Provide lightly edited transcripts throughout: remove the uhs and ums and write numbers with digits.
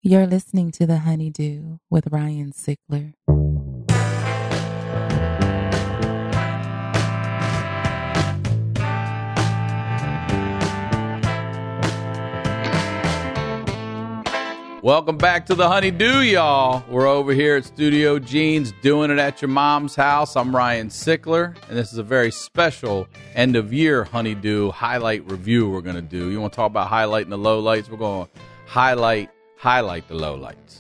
You're listening to The Honeydew with Ryan Sickler. Welcome back to The Honeydew, y'all. We're over here at Studio Jeans doing it at your mom's house. I'm Ryan Sickler, and this is a very special end-of-year Honeydew highlight review we're going to do. You want to talk about highlighting the lowlights? We're going to highlight the lowlights.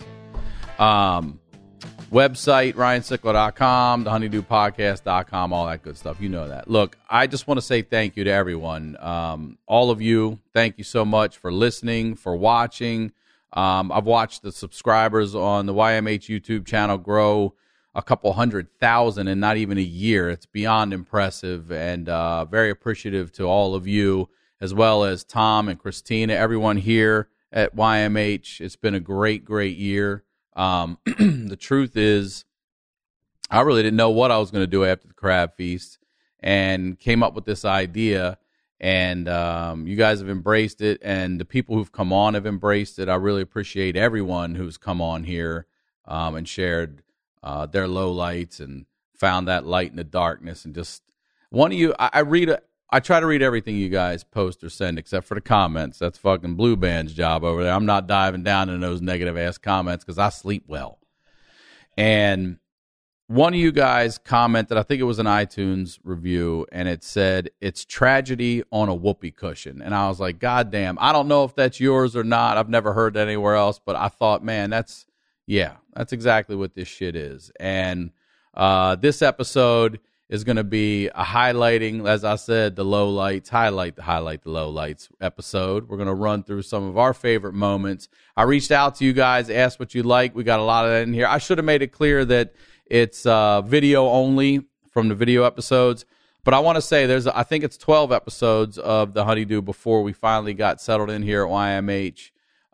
Website, ryansickler.com, thehoneydewpodcast.com, all that good stuff. You know that. Look, I just want to say thank you to everyone. All of you, thank you so much for listening, for watching. I've watched the subscribers on the YMH YouTube channel grow a couple 100,000 in not even a year. It's beyond impressive, and very appreciative to all of you, as well as Tom and Christina, everyone here at YMH. It's been a great, great year. The truth is, I really didn't know what I was going to do after the Crab Feast, and came up with this idea. And you guys have embraced it, and the people who've come on have embraced it. I really appreciate everyone who's come on here and shared their lowlights and found that light in the darkness. And just one of you, I try to read everything you guys post or send, except for the comments. That's fucking Blue Band's job over there. I'm not diving down in those negative ass comments because I sleep well. And one of you guys commented, I think it was an iTunes review, and it said, it's tragedy on a whoopee cushion. And I was like, God damn, I don't know if that's yours or not. I've never heard that anywhere else, but I thought, man, that's exactly what this shit is. And this episode is going to be a highlighting, as I said, the lowlights, highlight the lowlights episode. We're going to run through some of our favorite moments. I reached out to you guys, asked what you like. We got a lot of that in here. I should have made it clear that it's video only from the video episodes. But I want to say I think it's 12 episodes of The Honeydew before we finally got settled in here at YMH.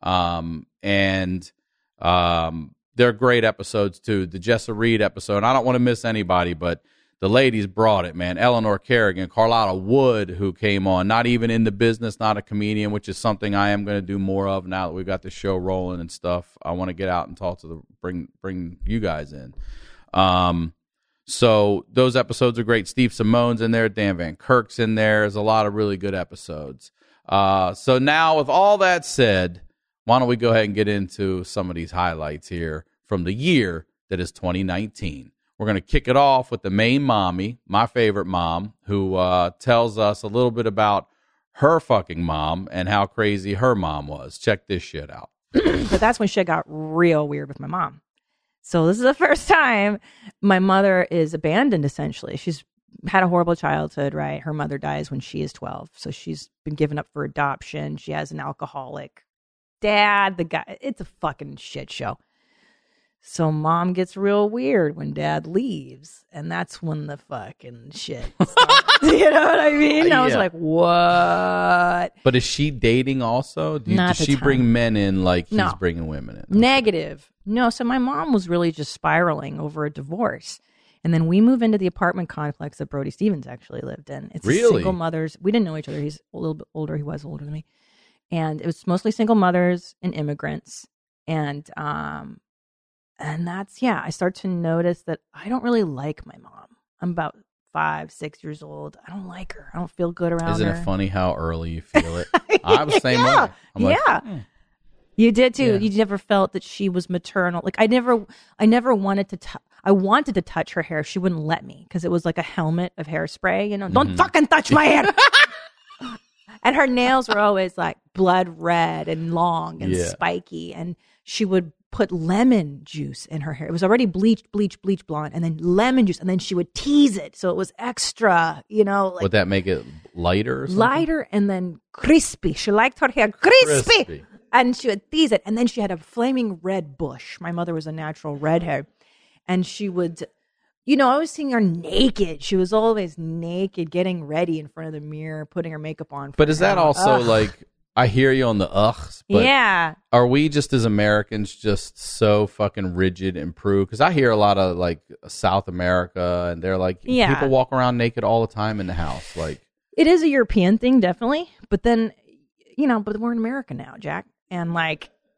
They're great episodes, too. The Jessa Reed episode, I don't want to miss anybody, but the ladies brought it, man. Eleanor Kerrigan, Carlotta Wood, who came on, not even in the business, not a comedian, which is something I am going to do more of now that we've got the show rolling and stuff. I want to get out and talk to bring you guys in. So those episodes are great. Steve Simone's in there. Dan Van Kirk's in there. There's a lot of really good episodes. So now with all that said, why don't we go ahead and get into some of these highlights here from the year that is 2019. We're going to kick it off with the main mommy, my favorite mom, who tells us a little bit about her fucking mom and how crazy her mom was. Check this shit out. But that's when shit got real weird with my mom. So this is the first time my mother is abandoned, essentially. She's had a horrible childhood, right? Her mother dies when she is 12. So she's been given up for adoption. She has an alcoholic dad. The guy, it's a fucking shit show. So mom gets real weird when dad leaves. And that's when the fucking shit starts. You know what I mean? I was like, what? But is she dating also? Does she bring men in like he's bringing women in? Negative. No, so my mom was really just spiraling over a divorce. And then we move into the apartment complex that Brody Stevens actually lived in. It's really? Single mothers. We didn't know each other. He's a little bit older. He was older than me. And it was mostly single mothers and immigrants. And that's, I start to notice that I don't really like my mom. I'm about 5, 6 years old. I don't like her. I don't feel good around her. Isn't it funny how early you feel it? I was the same way. I'm like, You did too. Yeah. You never felt that she was maternal. Like I never wanted to. I wanted to touch her hair. She wouldn't let me because it was like a helmet of hairspray. You know, don't fucking touch my hair. And her nails were always like blood red and long and spiky. And she would put lemon juice in her hair. It was already bleached blonde, and then lemon juice, and then she would tease it so it was extra. You know, like, would that make it lighter? Or something? Lighter and then crispy. She liked her hair crispy. And she would tease it. And then she had a flaming red bush. My mother was a natural redhead. And she would, I was seeing her naked. She was always naked, getting ready in front of the mirror, putting her makeup on. But is that also like, I hear you on the ughs, but are we just as Americans just so fucking rigid and prude? Because I hear a lot of like South America, and they're like, people walk around naked all the time in the house. Like, it is a European thing, definitely. But then, but we're in America now, Jack. And like,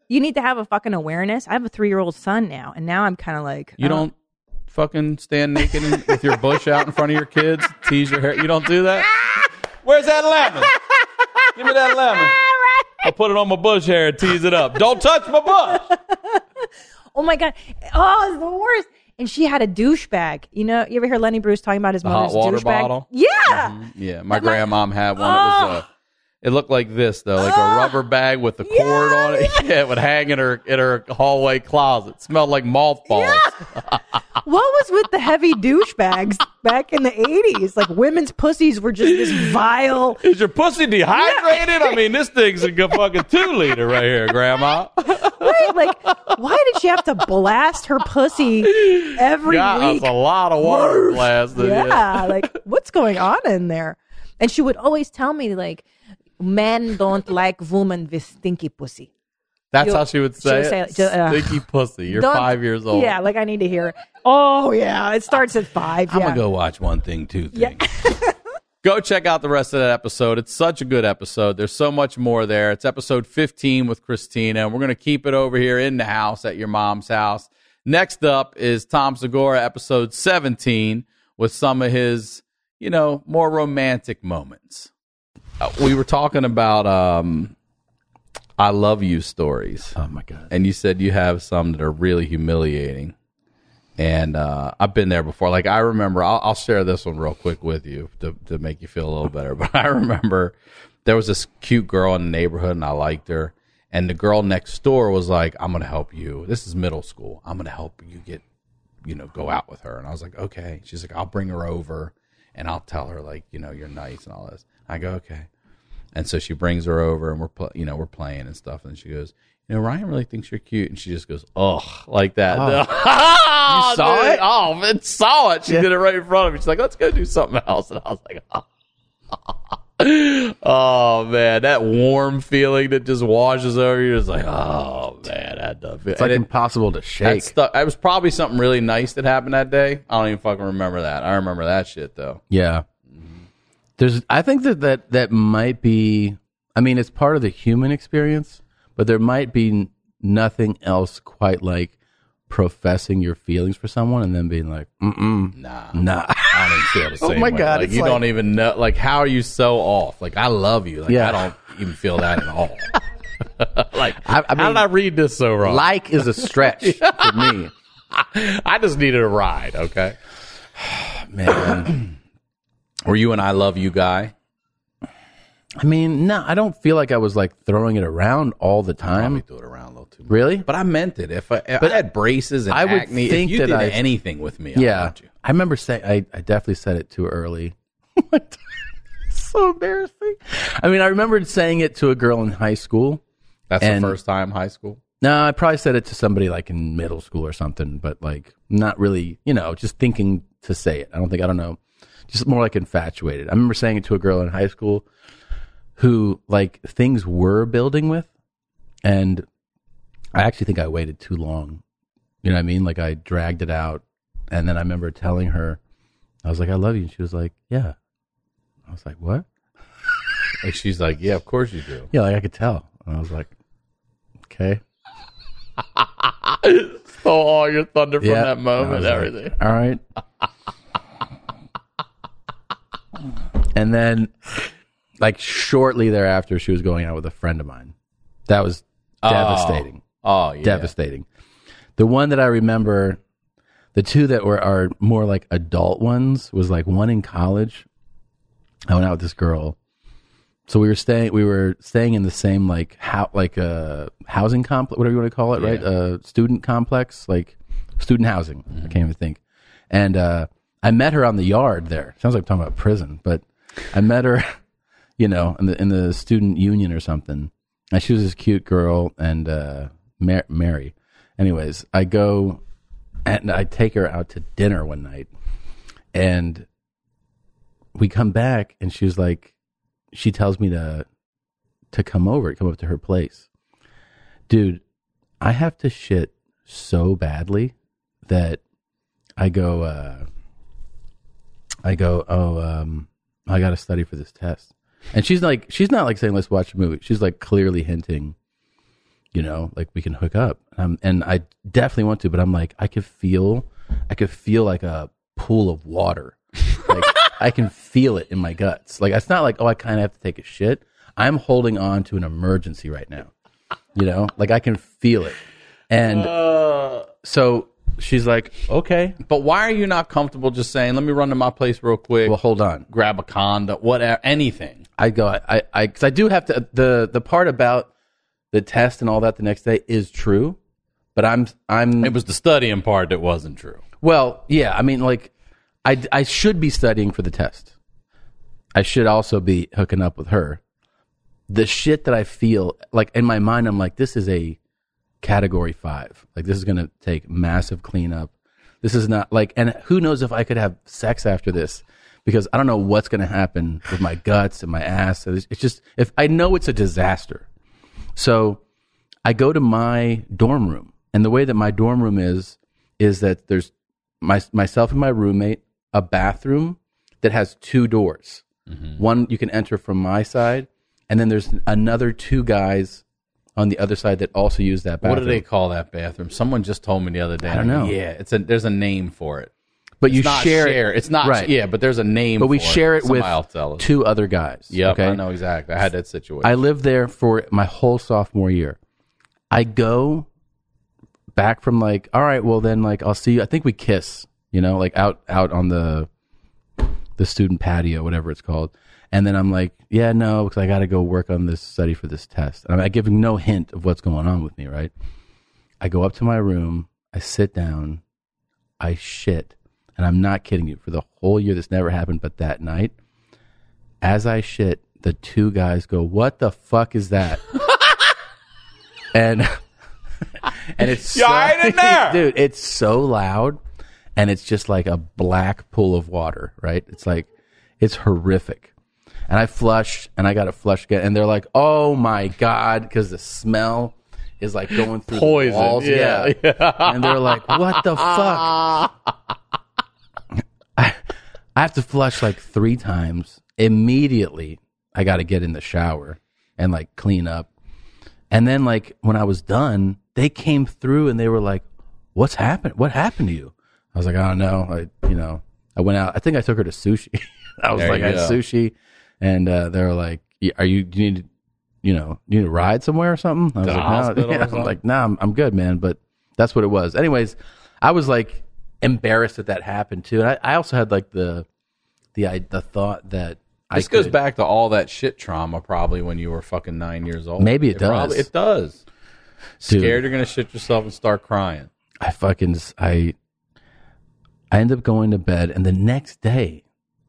you need to have a fucking awareness. I have a 3-year-old son now, and now I'm kind of like, You don't fucking stand naked with your bush out in front of your kids, tease your hair. You don't do that? Where's that lemon? Give me that lemon. I'll put it on my bush hair and tease it up. Don't touch my bush. Oh my God. Oh, it's the worst. And she had a douchebag. You know, you ever hear Lenny Bruce talking about his mother's hot water douchebag? bottle? Yeah. Mm-hmm. Yeah, my grandmom had one. It looked like this though, like a rubber bag with the cord on it. Yeah, it would hang in her hallway closet. It smelled like mothballs. Yeah. What was with the heavy douchebags back in the 80s? Like women's pussies were just this vile. Is your pussy dehydrated? I mean, this thing's a fucking 2-liter right here, Grandma. Right? Like, why did she have to blast her pussy every week? That's a lot of water blasted. Yeah, like what's going on in there? And she would always tell me like, men don't like women with stinky pussy. That's how she would say she it? would say, Stinky pussy. You're 5 years old. Yeah, like I need to hear it. Oh, yeah. It starts at 5. I'm going to go watch One Thing, Two Things. Yeah. Go check out the rest of that episode. It's such a good episode. There's so much more there. It's episode 15 with Christina, and we're going to keep it over here in the house at your mom's house. Next up is Tom Segura, episode 17, with some of his, more romantic moments. We were talking about I love you stories. Oh, my God. And you said you have some that are really humiliating. And I've been there before. Like, I remember, I'll share this one real quick with you to make you feel a little better. But I remember there was this cute girl in the neighborhood, and I liked her. And the girl next door was like, I'm going to help you. This is middle school. I'm going to help you get, go out with her. And I was like, okay. She's like, I'll bring her over, and I'll tell her, like, you're nice and all this. I go, okay. And so she brings her over, and we're playing and stuff. And she goes, Ryan really thinks you're cute. And she just goes, ugh, like that. Oh. You saw it? Oh, Vince saw it. She did it right in front of me. She's like, let's go do something else. And I was like, oh, man, that warm feeling that just washes over you is like, oh, man, that does feel. It's like impossible to shake. It was probably something really nice that happened that day. I don't even fucking remember that. I remember that shit, though. Yeah. I think that might be, I mean, it's part of the human experience, but there might be nothing else quite like professing your feelings for someone and then being like, nah. I don't even feel the same Oh my way. God. Like, you don't even know, like, how are you so off? Like, I love you. Like, Yeah. I don't even feel that at all. Like, I how mean, did I read this so wrong? like is a stretch for me. I just needed a ride, okay? Man. Were you an I love you guy? I mean, no, I don't feel like I was like throwing it around all the Probably time. threw it around a little too much. Really? But I meant it. If I had braces and I would acne, think if you that did I- anything with me, I Yeah. loved you. I remember saying, I definitely said it too early. So embarrassing. I mean, I remembered saying it to a girl in high school. That's And- the first time high school? No, I probably said it to somebody like in middle school or something, but like not really, just thinking to say it. I don't know. Just more like infatuated. I remember saying it to a girl in high school who like things were building with, and I actually think I waited too long. You know what I mean? Like I dragged it out, and then I remember telling her, I was like, I love you. And she was like, yeah. I was like, what? Like, she's like, yeah, of course you do. Yeah, like I could tell. And I was like, okay. So all your thunder from that I moment, was like, everything. all right. And then, like, shortly thereafter, she was going out with a friend of mine. That was devastating. Oh, yeah. Devastating. The one that I remember, the two that are more like adult ones, was like one in college. I went out with this girl. So we were staying in the same like housing complex, whatever you want to call it, right? Student complex, like student housing. I can't even think. And I met her on the yard there. Sounds like I'm talking about prison, but I met her, in the student union or something. And she was this cute girl, and Mary. Anyways, I go and I take her out to dinner one night, and we come back, and she was like, she tells me to come up to her place. Dude, I have to shit so badly that I go, I got to study for this test. And she's not like saying, let's watch a movie. She's like clearly hinting, like we can hook up. And I definitely want to, but I'm like, I could feel like a pool of water. Like I can feel it in my guts. Like it's not like, oh, I kind of have to take a shit. I'm holding on to an emergency right now. Like I can feel it. And so she's like, okay. But why are you not comfortable just saying, let me run to my place real quick? Well, hold on. Grab a condom, whatever, anything. Because I do have to, the part about the test and all that the next day is true, but It was the studying part that wasn't true. Well, yeah, I mean, like, I should be studying for the test. I should also be hooking up with her. The shit that I feel, like, in my mind, I'm like, this is a category 5. Like, this is going to take massive cleanup. This is not, like, and who knows if I could have sex after this, because I don't know what's going to happen with my guts and my ass. It's just, if I know it's a disaster. So I go to my dorm room, and the way that my dorm room is that there's myself and my roommate, a bathroom that has 2 doors. Mm-hmm. One you can enter from my side, and then there's another 2 guys on the other side that also use that bathroom. What do they call that bathroom? Someone just told me the other day. I don't know. Yeah, there's a name for it. But it's not share. It's not right. Yeah, but there's a name. But we for share it with else tell us. 2 other guys. Yep, okay? I know exactly. I had that situation. I lived there for my whole sophomore year. I go back from like, all right, well then, like, I'll see you. I think we kiss, like out on the student patio, whatever it's called. And then I'm like, yeah, no, because I got to go work on this study for this test. And I'm giving no hint of what's going on with me, right? I go up to my room, I sit down, I shit. And I'm not kidding you. For the whole year, this never happened, but that night, as I shit, the 2 guys go, what the fuck is that? and it's right in there. Dude, it's so loud, and it's just like a black pool of water, right? It's like, it's horrific. And I flush, and I got to flush again, and they're like, oh my God, because the smell is like going through poison. The walls. Yeah. And they're like, what the fuck? I have to flush like 3 times. Immediately, I got to get in the shower and like clean up. And then like when I was done, they came through and they were like, what's happened? What happened to you? I was like, I don't know. I went out. I think I took her to sushi. I was like, I had sushi. And they were like, do you need to ride somewhere or something? I was like, no. Yeah. I'm like, nah, I'm good, man. But that's what it was. Anyways, I was like embarrassed that happened too. And I also had like the thought that this goes back to all that shit trauma probably when you were fucking 9 years old. Maybe it does. It does. Dude, scared you're gonna shit yourself and start crying. I end up going to bed, and the next day,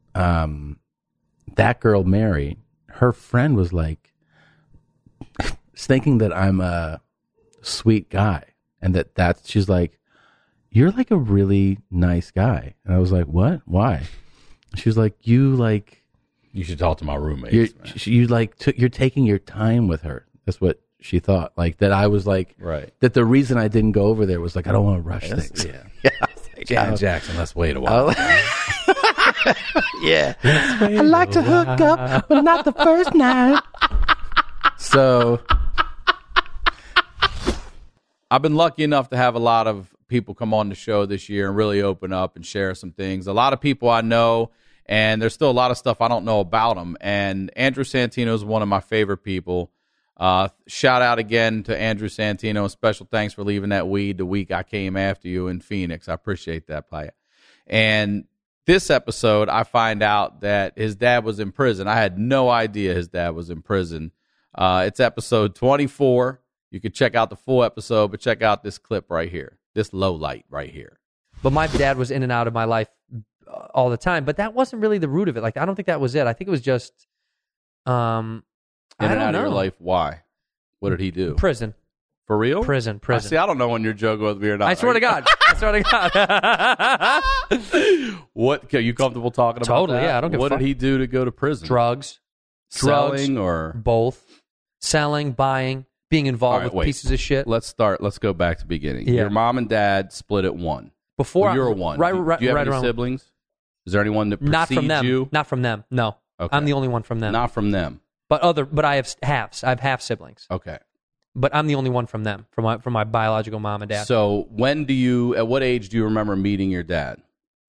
that girl Mary, her friend was like thinking that I'm a sweet guy, and she's like, you're like a really nice guy. And I was like, what? Why? She was like, you should talk to my roommates. You're taking your time with her. That's what she thought. Like that I was like, right. That the reason I didn't go over there was like, I don't want to rush things. Yeah. Janet Jackson, let's wait a while. Yeah. I like to hook up, but not the first night. So I've been lucky enough to have a lot of people come on the show this year and really open up and share some things. A lot of people I know, and there's still a lot of stuff I don't know about them. And Andrew Santino is one of my favorite people. Shout out again to Andrew Santino, and special thanks for leaving that weed the week I came after you in Phoenix. I appreciate that, playa. And this episode, I find out that his dad was in prison. I had no idea his dad was in prison. It's episode 24. You can check out the full episode, but check out this clip right here, this low light right here. But my dad was in and out of my life all the time, but that wasn't really the root of it. Like, I don't think that was it. I think it was just, in and out of your life. Why? What did he do? Prison. For real? Prison. See, I don't know when you're joking with me or not. I swear to God. What? Are you comfortable talking about Totally, that? yeah. I don't give a What fuck. did he do to go to prison? Drugs. Selling or? Both. Selling, buying, being involved Right, with pieces of shit. Let's go back to the beginning. Yeah. Your mom and dad split at 1. Before you're a 1. Right, do you have any around, siblings? Is there anyone that not precedes from them. you? Not from them. No. Okay. I'm the only one from them. Not from them. But I have halves. I have half siblings. Okay. but I'm the only one from them, from my biological mom and dad. So at what age do you remember meeting your dad?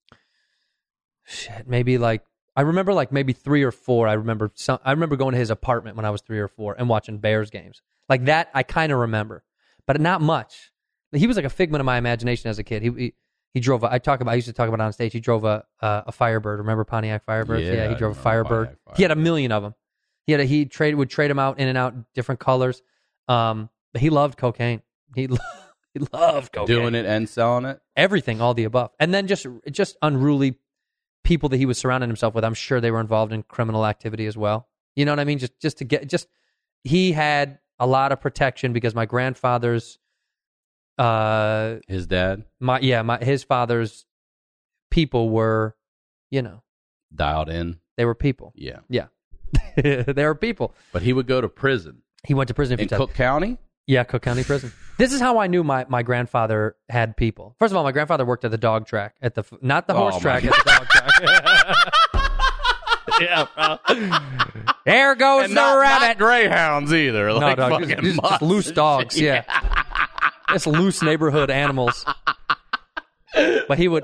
Shit, maybe I remember maybe 3 or 4. I remember going to his apartment when I was 3 or 4 and watching Bears games. Like that, I kind of remember, but not much. He was like a figment of my imagination as a kid. He drove. I used to talk about it on stage. He drove a Firebird. Remember Pontiac Firebirds? Yeah, he drove a Firebird. He had a million of them. Would trade them out in and out, different colors. But he loved cocaine. He loved cocaine. Doing it and selling it? Everything, all the above. And then just unruly people that he was surrounding himself with. I'm sure they were involved in criminal activity as well. You know what I mean? He had a lot of protection because my grandfather's his dad? His father's people were, dialed in. They were people. Yeah. Yeah. They were people. But he would go to prison. He went to prison a few in times. Cook County? Yeah, Cook County Prison. This is how I knew my grandfather had people. First of all, my grandfather worked at the dog track, not the horse track, at the dog track. Yeah, bro. There goes And the not rabbit. greyhounds either. No, Like dog, fucking just loose dogs. Yeah, just loose neighborhood animals. But he would.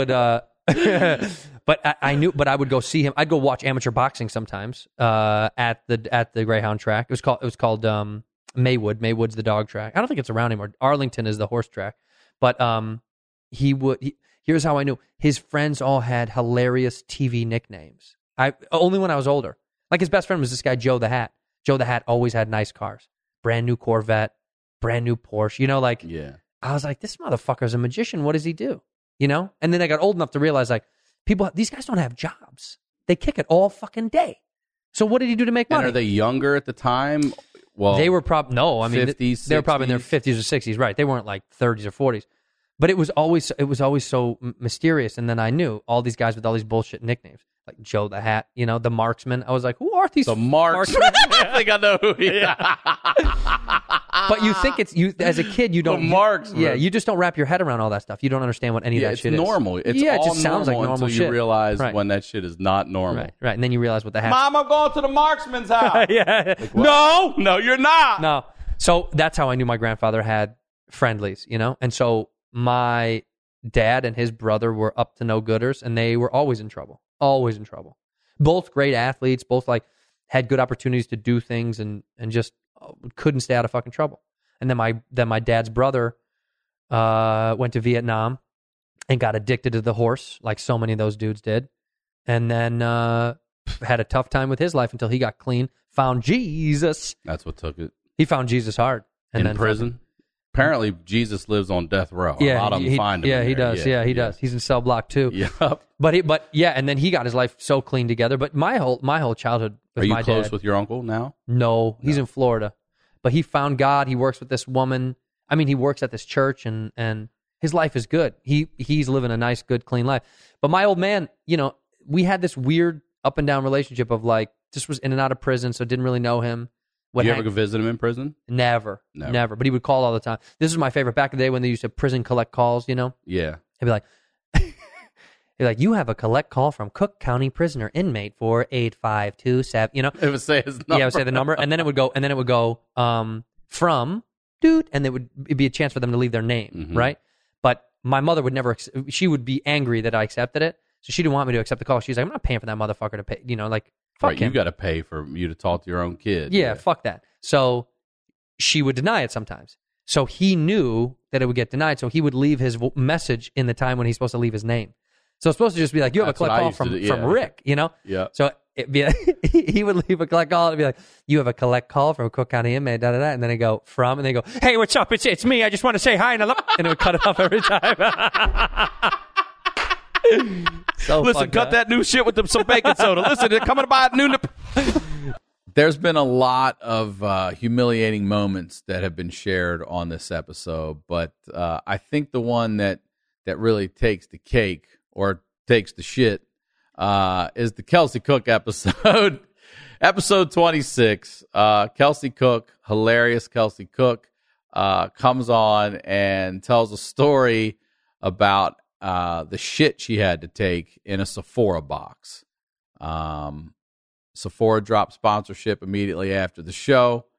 But I knew. But I would go see him. I'd go watch amateur boxing sometimes at the Greyhound track. It was called Maywood. Maywood's the dog track. I don't think it's around anymore. Arlington is the horse track. But here's how I knew. His friends all had hilarious TV nicknames. Only when I was older. Like his best friend was this guy Joe the Hat. Joe the Hat always had nice cars. Brand new Corvette, brand new Porsche. Yeah. I was like, this motherfucker's a magician. What does he do? And then I got old enough to realize these guys don't have jobs. They kick it all fucking day. So what did he do to make money? And are they younger at the time? Well, they were probably 50s, they were probably in their 60s? 50s or 60s, right? They weren't like 30s or 40s. But it was always so mysterious. And then I knew all these guys with all these bullshit nicknames, like Joe the Hat, the Marksman. I was like, who are these? The Marksman. I think I know who he is. But you think it's you as a kid. You don't. The Marksman. Yeah, you just don't wrap your head around all that stuff. You don't understand what any of that shit it's is. normal. It's it all just sounds like normal normal until shit. you realize Right. when that shit is not normal. Right. And then you realize what the hat. Mom, I'm going to the Marksman's house. Yeah. No, you're not. No. So that's how I knew my grandfather had friendlies, And so my dad and his brother were up to no gooders, and they were always in trouble. Always in trouble. Both great athletes, both had good opportunities to do things and just couldn't stay out of fucking trouble. And then my dad's brother went to Vietnam and got addicted to the horse, like so many of those dudes did. And then had a tough time with his life until he got clean, found Jesus. That's what took it. He found Jesus hard. And In prison? Apparently, Jesus lives on death row. Yeah, a lot of them find him. Yeah, in he there. does. Yeah, he does. He's in cell block 2. Yep. But and then he got his life so clean together. But my whole childhood with Are you my close dad, with your uncle now? No, he's in Florida. But he found God. He works with this woman. I mean, he works at this church, and his life is good. He's living a nice, good, clean life. But my old man, we had this weird up and down relationship of just was in and out of prison, so didn't really know him. Did you ever go visit him in prison? Never. But he would call all the time. This is my favorite. Back in the day when they used to prison collect calls, Yeah. He'd be like, you have a collect call from Cook County prisoner inmate 48527. It would say his number. Yeah, I would say the number, and then it would go, from dude, and it'd be a chance for them to leave their name, right? But my mother would never. She would be angry that I accepted it, so she didn't want me to accept the call. She's like, I'm not paying for that motherfucker to pay. Fuck Right, him. you got to pay for you to talk to your own kid. Yeah, fuck that. So she would deny it sometimes. So he knew that it would get denied. So he would leave his message in the time when he's supposed to leave his name. So it's supposed to just be like, you have That's a collect what I call used to from, do, yeah. from Rick, Yeah. So he would leave a collect call and be like, you have a collect call from Cook County inmate, da da da. And then they go, from, and they go, hey, what's up? It's me. I just want to say hi. And it would cut it off every time. So Listen, cut that new shit with some baking soda. Listen, they're coming to buy a new. There's been a lot of humiliating moments that have been shared on this episode, but I think the one that really takes the cake or takes the shit is the Kelsey Cook episode. Episode 26. Kelsey Cook, hilarious Kelsey Cook, comes on and tells a story about the shit she had to take in a Sephora box. Sephora dropped sponsorship immediately after the show,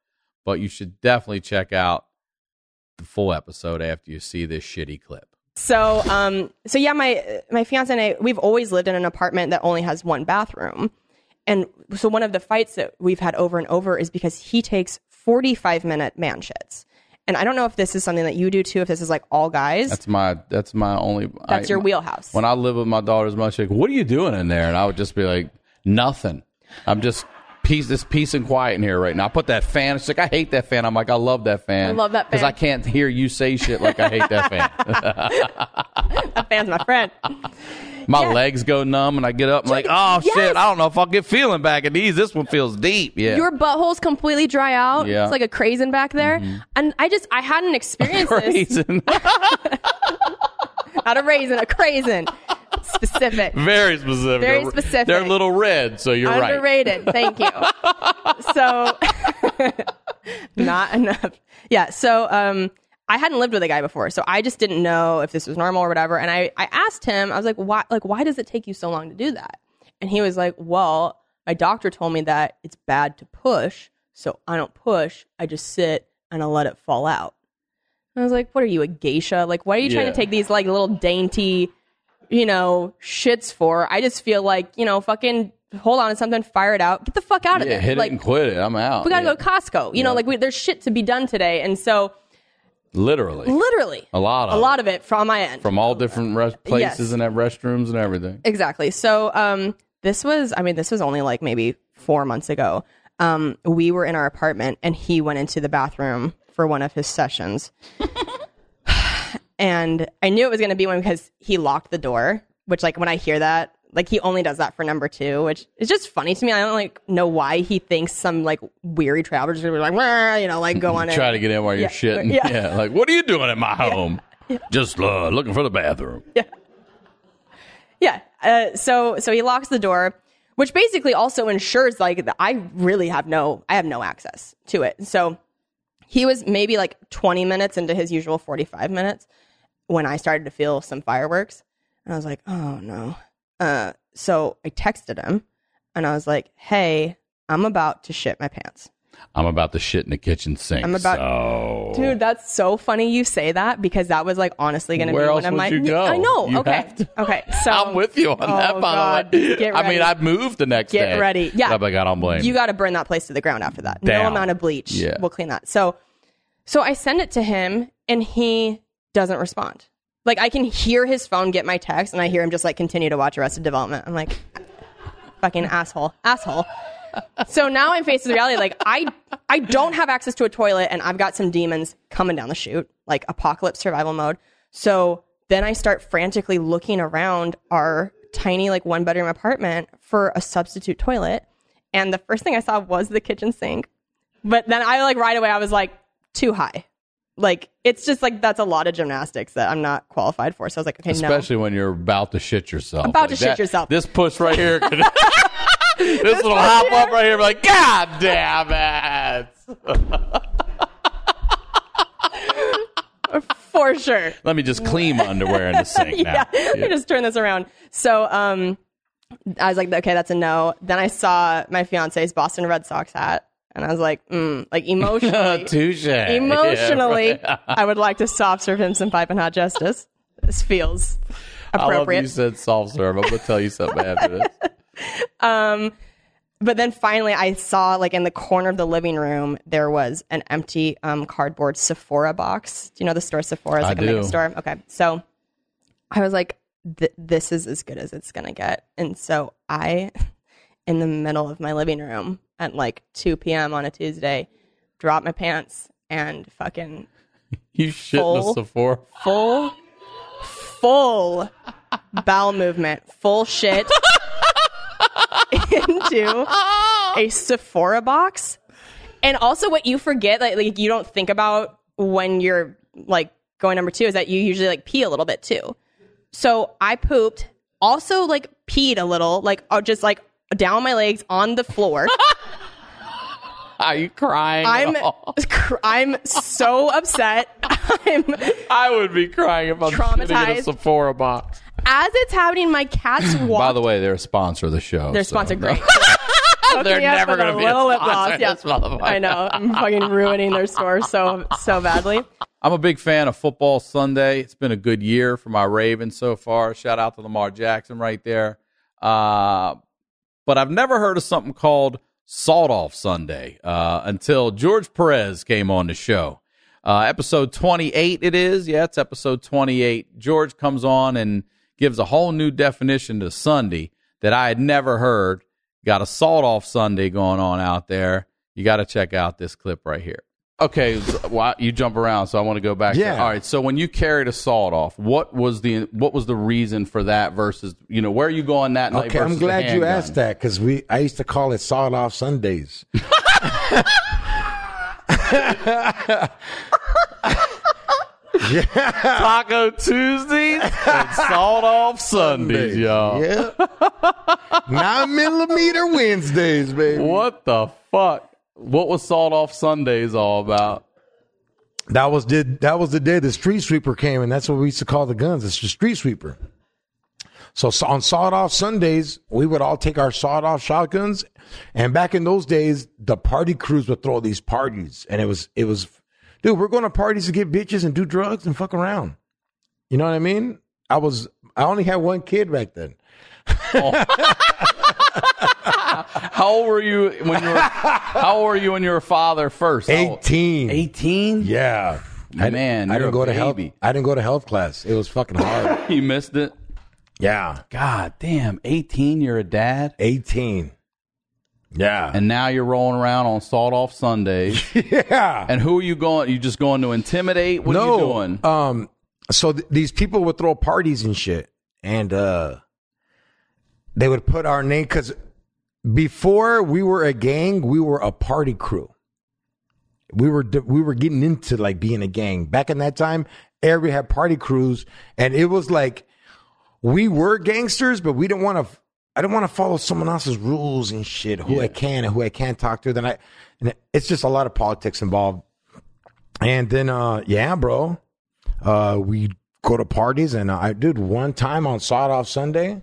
but you should definitely check out the full episode after you see this shitty clip. So yeah, my fiance and I, we've always lived in an apartment that only has one bathroom. And so one of the fights that we've had over and over is because he takes 45-minute man shits. And I don't know if this is something that you do too, if this is like all guys. That's my only. That's your wheelhouse. When I live with my daughters, much like, what are you doing in there? And I would just be like, nothing. I'm just peace and quiet in here right now. I put that fan. It's like, I hate that fan. I'm like, I love that fan. I love that fan. Because I can't hear you say shit like I hate that fan. That fan's my friend. My legs go numb and I get up. I'm like, oh, shit, I don't know if I'll get feeling back at these. This one feels deep. Yeah. Your butthole's completely dry out. Yeah. It's like a craisin back there. Mm-hmm. And I hadn't experienced this. Not a raisin, a craisin. Specific. Very specific. Very specific. They're a little red, so you're Underrated. Thank you. So, not enough. Yeah, so I hadn't lived with a guy before, so I just didn't know if this was normal or whatever. And I asked him, I was like, why does it take you so long to do that? And he was like, well, my doctor told me that it's bad to push, so I don't push. I just sit and I'll let it fall out. And I was like, what are you, a geisha? Like, why are you trying to take these like little dainty, shits for? I just feel like, fucking hold on to something, fire it out, get the fuck out of there. Hit like, it and quit it. I'm out. We gotta go to Costco. There's shit to be done today. And so Literally. A lot of it from my end. From all different places and at restrooms and everything. Exactly. So this was only like maybe 4 months ago. We were in our apartment and he went into the bathroom for one of his sessions. And I knew it was going to be one because he locked the door, which like when I hear that, like he only does that for number 2, which is just funny to me. I don't like know why he thinks some like weary traveler's going to be like, go on in. Try to get in while you're shitting. Yeah. Like, what are you doing at my home? Yeah. Just looking for the bathroom. Yeah. So he locks the door, which basically also ensures like that I have no access to it. So he was maybe like 20 minutes into his usual 45 minutes when I started to feel some fireworks. And I was like, oh no. So I texted him and I was like, hey, I'm about to shit my pants. I'm about to shit in the kitchen sink. Dude, that's so funny you say that because that was like honestly going to be one of my. Where else would you go? I know. You Okay. So I'm with you on that. By the way, get ready. I mean, I'd moved the next day. Get ready. Yeah. Oh my God, I don't blame you. Got to burn that place to the ground after that. Down. No amount of bleach will clean that. So I send it to him and he doesn't respond. Like I can hear his phone get my text and I hear him just like continue to watch Arrested Development. I'm like, fucking asshole. So now I'm faced with the reality, like I don't have access to a toilet and I've got some demons coming down the chute, like apocalypse survival mode. So then I start frantically looking around our tiny like 1-bedroom apartment for a substitute toilet. And the first thing I saw was the kitchen sink. But then I like right away, I was like too high. Like, it's just like, that's a lot of gymnastics that I'm not qualified for. So I was like, okay, Especially when you're about to shit yourself. Shit yourself. This push right here. This little hop up right here. Like, God damn it. For sure. Let me just clean my underwear in the sink now. Let me just turn this around. So, I was like, okay, that's a no. Then I saw my fiance's Boston Red Sox hat. And I was like, like emotionally. Touche. Emotionally, I would like to soft serve him some Piping Hot Justice. This feels appropriate. I love you said soft serve. I'm going to tell you something after this. But then finally I saw like in the corner of the living room, there was an empty cardboard Sephora box. Do you know the store Sephora? It's like a mega store. Okay. So I was like, this is as good as it's going to get. And so I, in the middle of my living room at like 2 p.m. on a Tuesday, dropped my pants and fucking you shit in the Sephora. Full bowel movement, full shit into a Sephora box. And also what you forget, like you don't think about when you're like going number 2 is that you usually like pee a little bit too. So I pooped, also like peed a little, like just like down my legs on the floor. Are you crying? I'm so upset. I would be crying if I'm traumatized. In a Sephora box. As it's happening, my cats walk. By the way, they're a sponsor of the show. They're sponsored. Great. Hook They're me up never with going a to be a little lip sponsor gloss. of Yeah. this motherfucker. I know. I'm fucking ruining their store so badly. I'm a big fan of Football Sunday. It's been a good year for my Ravens so far. Shout out to Lamar Jackson right there. But I've never heard of something called Sawed Off Sunday until George Perez came on the show. Episode 28 it is. Yeah, it's episode 28. George comes on and gives a whole new definition to Sunday that I had never heard. Got a Sawed Off Sunday going on out there. You got to check out this clip right here. Okay, well, you jump around, so I want to go back. Yeah. All right, so when you carried a sawed off, what was the reason for that versus, where are you going that night? Okay, I'm versus the glad you handgun? asked that because I used to call it sawed off Sundays. Taco Tuesdays and sawed off Sundays, y'all. Yeah. 9mm Wednesdays, baby. What the fuck? What was sawed off Sundays all about? That was the day the street sweeper came, and that's what we used to call the guns. It's the street sweeper. So on sawed off Sundays, we would all take our sawed off shotguns, and back in those days, the party crews would throw these parties, and it was, dude, we're going to parties to get bitches and do drugs and fuck around. You know what I mean? I only had one kid back then. How old were you when you were a father first? 18. 18? Yeah. Man, I you're didn't go a to health. baby. I didn't go to health class. It was fucking hard. You missed it? Yeah. God damn, 18, you're a dad? 18. Yeah. And now you're rolling around on sawed off Sundays. Yeah. And who are you going? You just going to intimidate? What are you doing? So these people would throw parties and shit, and they would put our name, because before we were a gang, we were a party crew. We were getting into like being a gang. Back in that time, everybody had party crews, and it was like we were gangsters, but we didn't want to. I didn't want to follow someone else's rules and shit. Who I can and who I can't talk to. And it's just a lot of politics involved. And then, yeah, bro, we go to parties, and I did one time on Sawed Off Sunday.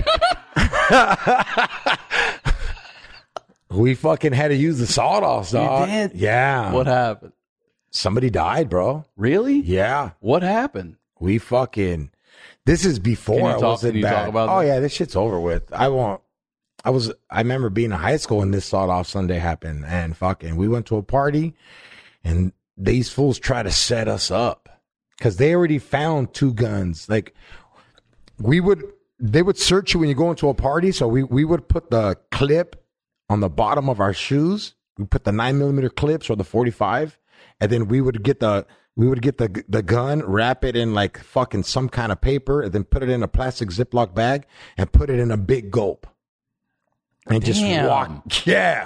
We fucking had to use the sawed-offs, dog. You did? Yeah. What happened? Somebody died, bro. Really? Yeah. What happened? We fucking. This is before Can you I talk- wasn't can you bad. talk about oh this? yeah, this shit's over with. I remember being in high school when this sawed-off Sunday happened, and fucking, we went to a party, and these fools tried to set us up because they already found two guns. Like they would search you when you go into a party, so we would put the clip on the bottom of our shoes. We put the 9mm clips or the 45, and then we would get the gun, wrap it in like fucking some kind of paper, and then put it in a plastic Ziploc bag and put it in a big gulp. And just Damn. walk. Yeah.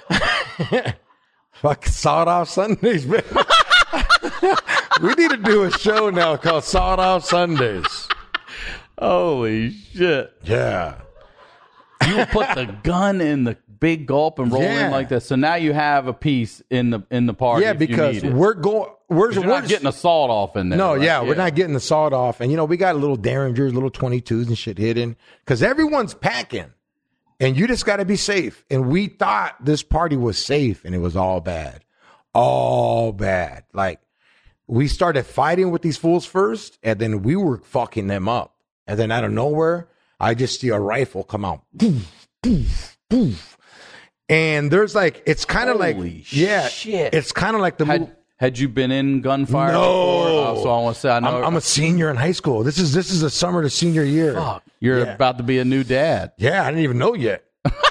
Fuck Sawed Off Sundays, man. We need to do a show now called Sawed Off Sundays. Holy shit. Yeah. You would put the gun in the big gulp and roll in Yeah. like this. So now you have a piece in the party. Yeah, if you because need it. we're going. We're not getting a sawed off in there. No, right? yeah, we're not getting the sawed off. And, we got little Derringers, little 22s and shit hidden because everyone's packing and you just got to be safe. And we thought this party was safe, and it was all bad. All bad. Like, we started fighting with these fools first, and then we were fucking them up. And then out of nowhere, I just see a rifle come out. Poof, poof, poof. And there's like, it's kind of like, Holy yeah, shit. it's kind of like the movie. Had you been in gunfire No. before? So I want to say, I know. I'm a senior in high school. This is the summer to senior year. Fuck, you're Yeah. about to be a new dad. Yeah, I didn't even know yet.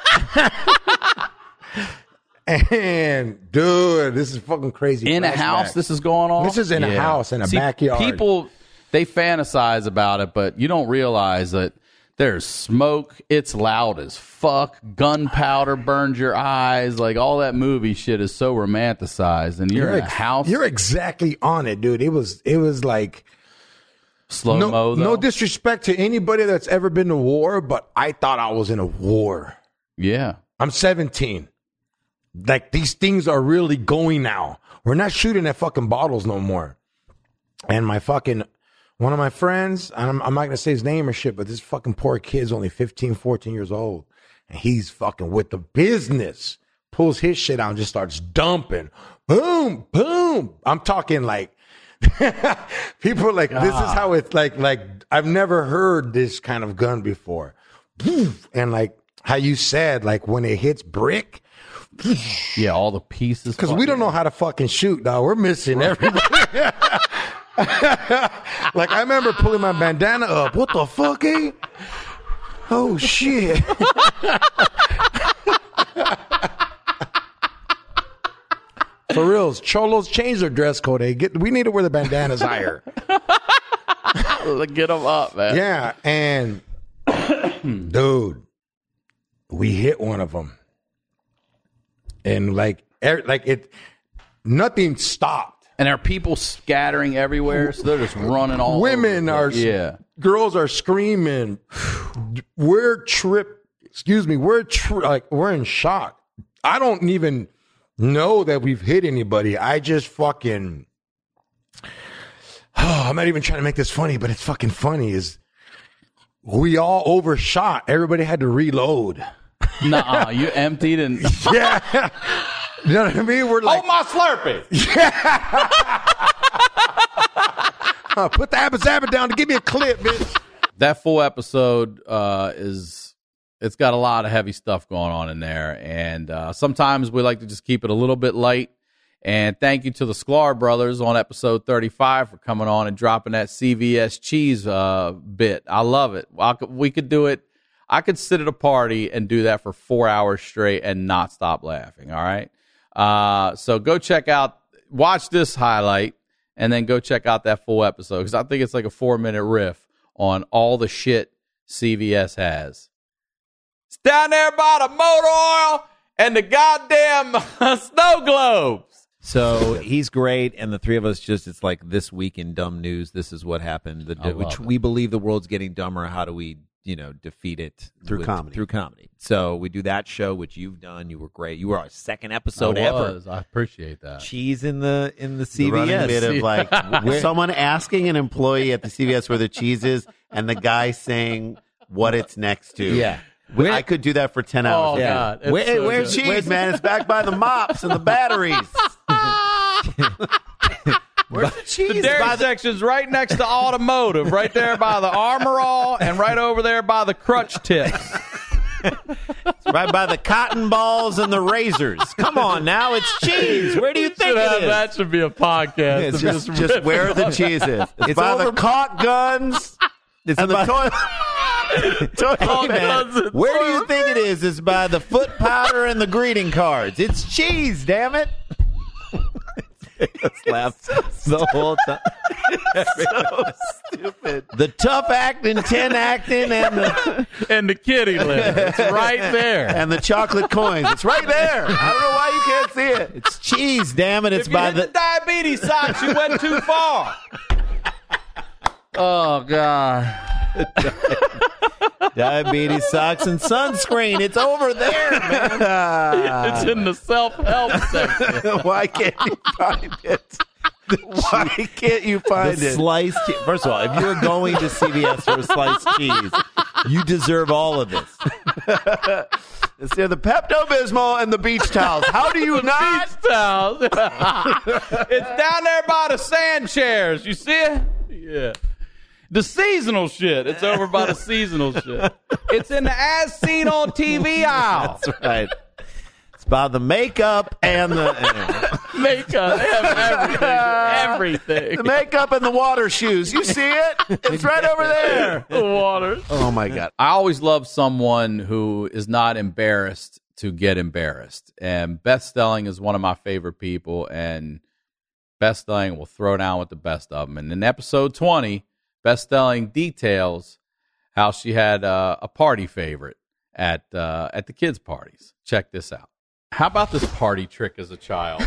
And dude, this is fucking crazy. In a house, Flashback. this is going on? This is in a house, in a See, backyard. People, they fantasize about it, but you don't realize that there's smoke. It's loud as fuck. Gunpowder burns your eyes. Like, all that movie shit is so romanticized. And you're in a house. You're exactly on it, dude. It was like slow-mo, though. no disrespect to anybody that's ever been to war, but I thought I was in a war. Yeah. I'm 17. Like, these things are really going now. We're not shooting at fucking bottles no more. And one of my friends, and I'm not going to say his name or shit, but this fucking poor kid's only 15, 14 years old. and he's fucking with the business. Pulls his shit out and just starts dumping. Boom, boom. I'm talking like people are like, this is how it's like I've never heard this kind of gun before. And like how you said, like when it hits brick. Yeah, all the pieces. Because we don't know how to fucking shoot, dog. We're missing everything. Like I remember pulling my bandana up. What the fuck, eh? Oh shit. For reals, cholos change their dress code. We need to wear the bandanas higher. Get them up, man. Yeah, and dude, we hit one of them, and like it, nothing stopped. And there are people scattering everywhere, so they're just running all Women over. are, girls are screaming. We're in shock. I don't even know that we've hit anybody. I just fucking, I'm not even trying to make this funny, but it's fucking funny. Is we all overshot. Everybody had to reload. Nuh-uh, you emptied and Yeah. You know what I mean? We're like, hold my Slurpee. Put the Abba down to give me a clip, bitch. That full episode it's got a lot of heavy stuff going on in there, and sometimes we like to just keep it a little bit light. And thank you to the Sklar brothers on episode 35 for coming on and dropping that CVS cheese bit. I love it. We could do it. I could sit at a party and do that for 4 hours straight and not stop laughing. All right. So go watch this highlight, and then go check out that full episode, because I think it's like a 4-minute riff on all the shit CVS has. It's down there by the motor oil and the goddamn snow globes. So he's great, and the three of us it's like this week in dumb news. This is what happened. We believe the world's getting dumber. How do we, defeat it through comedy? Through comedy. So we do that show, which you've done. You were great. You were our second episode ever. I appreciate that. Cheese in the CVS. The running bit of like someone asking an employee at the CVS where the cheese is, and the guy saying what it's next to. Yeah. I could do that for 10 hours. Oh, God. Where's cheese, man? It's back by the mops and the batteries. Where's the cheese? The dairy section's right next to automotive, right there by the Armor All, and right over there by the crutch tips. It's right by the cotton balls and the razors. Come on now, it's cheese. Where do you think it is? That should be a podcast. It's just where the cheese is. It's by the caulk guns. It's and the toilet. Man. Where do you think it is? It's by the foot powder and the greeting cards. It's cheese, damn it. Just laugh the whole time. So stupid. The tough acting, 10 acting, and the kitty litter. It's right there. And the chocolate coins. It's right there. I don't know why you can't see it. It's cheese, damn it. It's if by you hit the diabetes socks, you went too far. Oh, God. Diabetes socks and sunscreen. It's over there, man. It's in the self-help section. Why can't you find it? Why can't you find it? Sliced cheese. First of all, if you're going to CVS for a sliced cheese, you deserve all of this. It's there, the Pepto-Bismol and the beach towels. How do you not? Beach towels. It's down there by the sand chairs. You see it? Yeah. The seasonal shit. It's over by the seasonal shit. It's in the as seen on TV aisle. That's right. It's by the makeup and the makeup. Everything. The makeup and the water shoes. You see it? It's right over there. The water. Oh my God. I always love someone who is not embarrassed to get embarrassed. And Beth Stelling is one of my favorite people. And Beth Stelling will throw down with the best of them. And in episode 20, Beth Stelling details how she had a party favorite at the kids' parties. Check this out. How about this party trick as a child?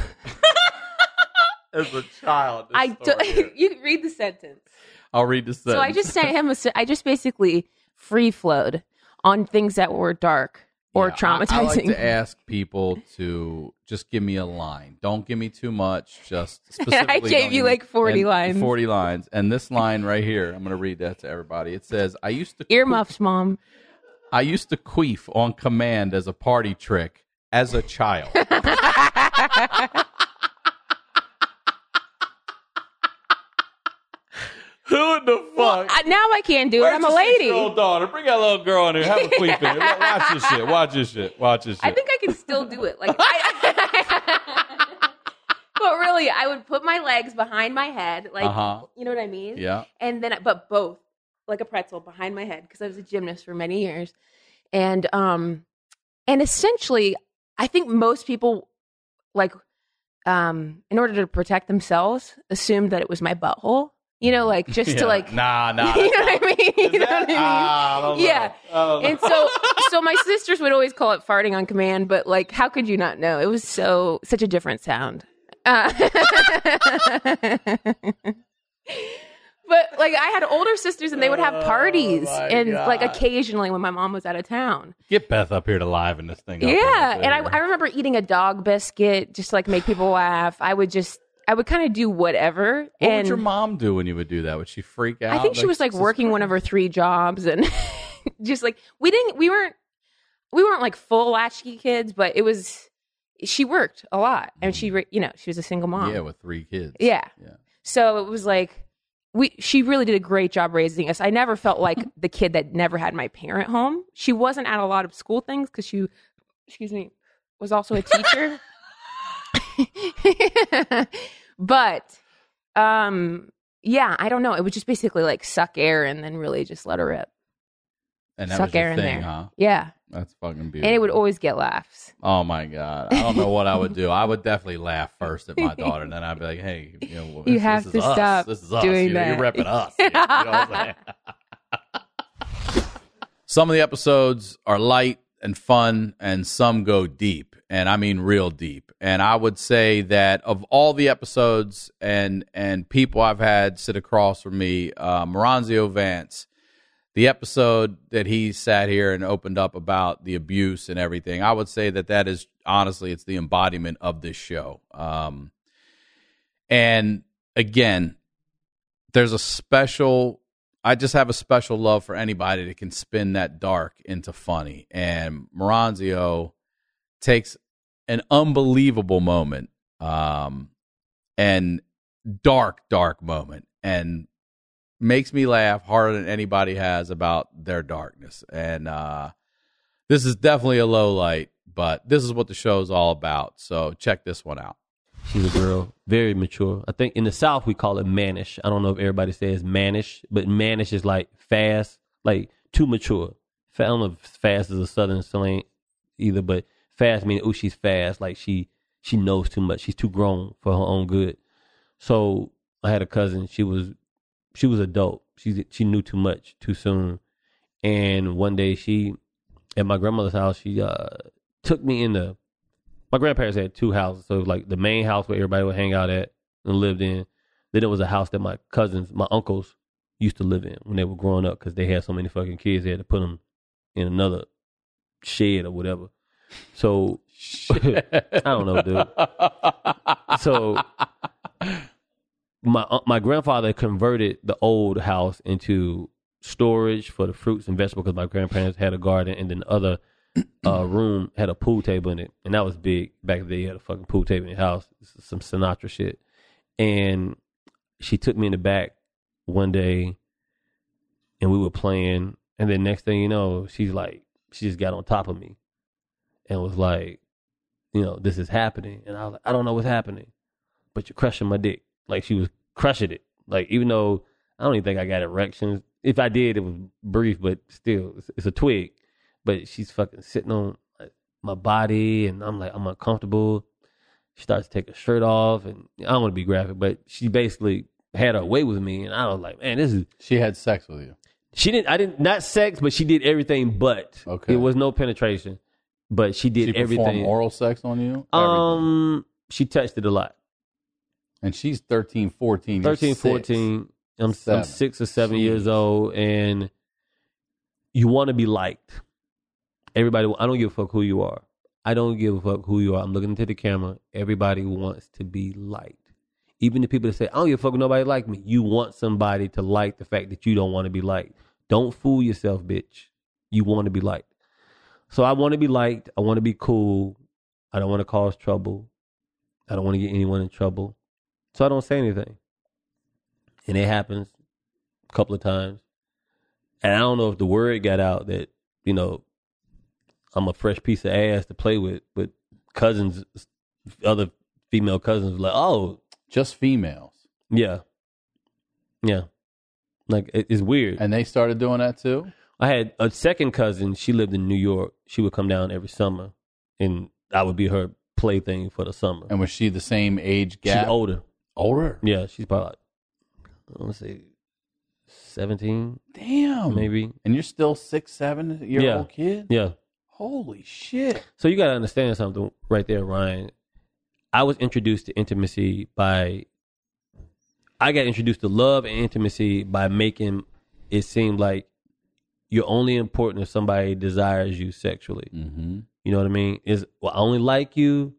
As a child, you read the sentence. I'll read the sentence. So I just sent him. I just basically free flowed on things that were dark or traumatizing. I like to ask people to just give me a line. Don't give me too much. Just specifically. I gave you like 40 lines. 40 lines. And this line right here, I'm going to read that to everybody. It says, I used to... Earmuffs, Mom. I used to queef on command as a party trick as a child. Who in the fuck? Now I can't do it. I'm a lady. Old daughter, bring that little girl in here. Have a queef in here. Watch this shit. Watch this shit. Watch this shit. I think I can still do it. Like, but really, I would put my legs behind my head, like, you know what I mean? Yeah. And then, but both, like a pretzel behind my head, because I was a gymnast for many years, and essentially, I think most people, like, in order to protect themselves, assumed that it was my butthole. You know, like, just to, like... Nah. You know what I mean? You know what I mean? Yeah. And so my sisters would always call it farting on command, but, like, how could you not know? It was such a different sound. But, like, I had older sisters, and they would have parties. And, like, occasionally when my mom was out of town. Get Beth up here to liven this thing up. Yeah. And I remember eating a dog biscuit just to, like, make people laugh. I would kind of do whatever. What would your mom do when you would do that? Would she freak out? I think she was like working one of her 3 jobs, and just like we weren't like full latchkey kids, but she worked a lot, and she was a single mom. Yeah, with 3 kids. Yeah. So it was like she really did a great job raising us. I never felt like the kid that never had my parent home. She wasn't at a lot of school things because she, was also a teacher. But yeah, I don't know. It would just basically like suck air and then really just let her rip. And that suck was your air thing, in there. huh? Yeah. That's fucking beautiful. And it would always get laughs. Oh my God. I don't know what I would do. I would definitely laugh first at my daughter, and then I'd be like, hey, you have to stop This is us. doing that. You're repping us. You know what I'm saying? Some of the episodes are light and fun, and some go deep, and I mean real deep. And I would say that of all the episodes and people I've had sit across from me, Maranzio Vance, the episode that he sat here and opened up about the abuse and everything, I would say that is honestly, it's the embodiment of this show. And again, I just have a special love for anybody that can spin that dark into funny. And Maranzio takes an unbelievable moment, and dark moment, and makes me laugh harder than anybody has about their darkness. And this is definitely a low light, but this is what the show's all about. So check this one out. She's a girl, very mature. I think in the South we call it mannish. I don't know if everybody says mannish, but mannish is like fast, like too mature. I don't know if fast is a Southern slang either, but fast means, oh, she's fast. Like she knows too much. She's too grown for her own good. So I had a cousin. She was adult. She knew too much too soon. And one day at my grandmother's house, she took me into. My grandparents had 2 houses, so it was like the main house where everybody would hang out at and lived in. Then it was a house that my cousins, my uncles, used to live in when they were growing up because they had so many fucking kids. They had to put them in another shed or whatever. So I don't know, dude. So my grandfather converted the old house into storage for the fruits and vegetables because my grandparents had a garden, and then the other room had a pool table in it, and that was big back then. You had a fucking pool table in your house. Some Sinatra shit. And she took me in the back one day, and we were playing, and then next thing you know, she just got on top of me and was like, this is happening. And I was like, I don't know what's happening, but you're crushing my dick. Like, she was crushing it. Like, even though I don't even think I got erections. If I did, it was brief, but still, it's a twig. But she's fucking sitting on my body, and I'm like, I'm uncomfortable. She starts to take her shirt off, and I don't want to be graphic, but she basically had her way with me, and I was like, man, this is... She had sex with you? Not sex, but she did everything but. Okay. It was no penetration, but she did everything. She performed oral sex on you? Everything. She touched it a lot. And she's 13, 14. 13, 14. I'm 6 or 7 years old, and you want to be liked. Everybody, I don't give a fuck who you are. I don't give a fuck who you are. I'm looking into the camera. Everybody wants to be liked. Even the people that say, I don't give a fuck, nobody like me. You want somebody to like the fact that you don't want to be liked. Don't fool yourself, bitch. You want to be liked. So I want to be liked. I want to be cool. I don't want to cause trouble. I don't want to get anyone in trouble. So I don't say anything. And it happens a couple of times. And I don't know if the word got out that, you know, I'm a fresh piece of ass to play with, but cousins, other female cousins, like, oh. Just females. Yeah. Yeah. Like, it's weird. And they started doing that too? I had a second cousin. She lived in New York. She would come down every summer, and I would be her plaything for the summer. And was she the same age gap? She's older. Older? Yeah, she's probably, like, I want to say 17. Damn. Maybe. And you're still 6, 7-year-old kid? Yeah. Holy shit. So you got to understand something right there, Ryan. I was introduced to intimacy I got introduced to love and intimacy by making it seem like you're only important if somebody desires you sexually. Mm-hmm. You know what I mean? I only like you,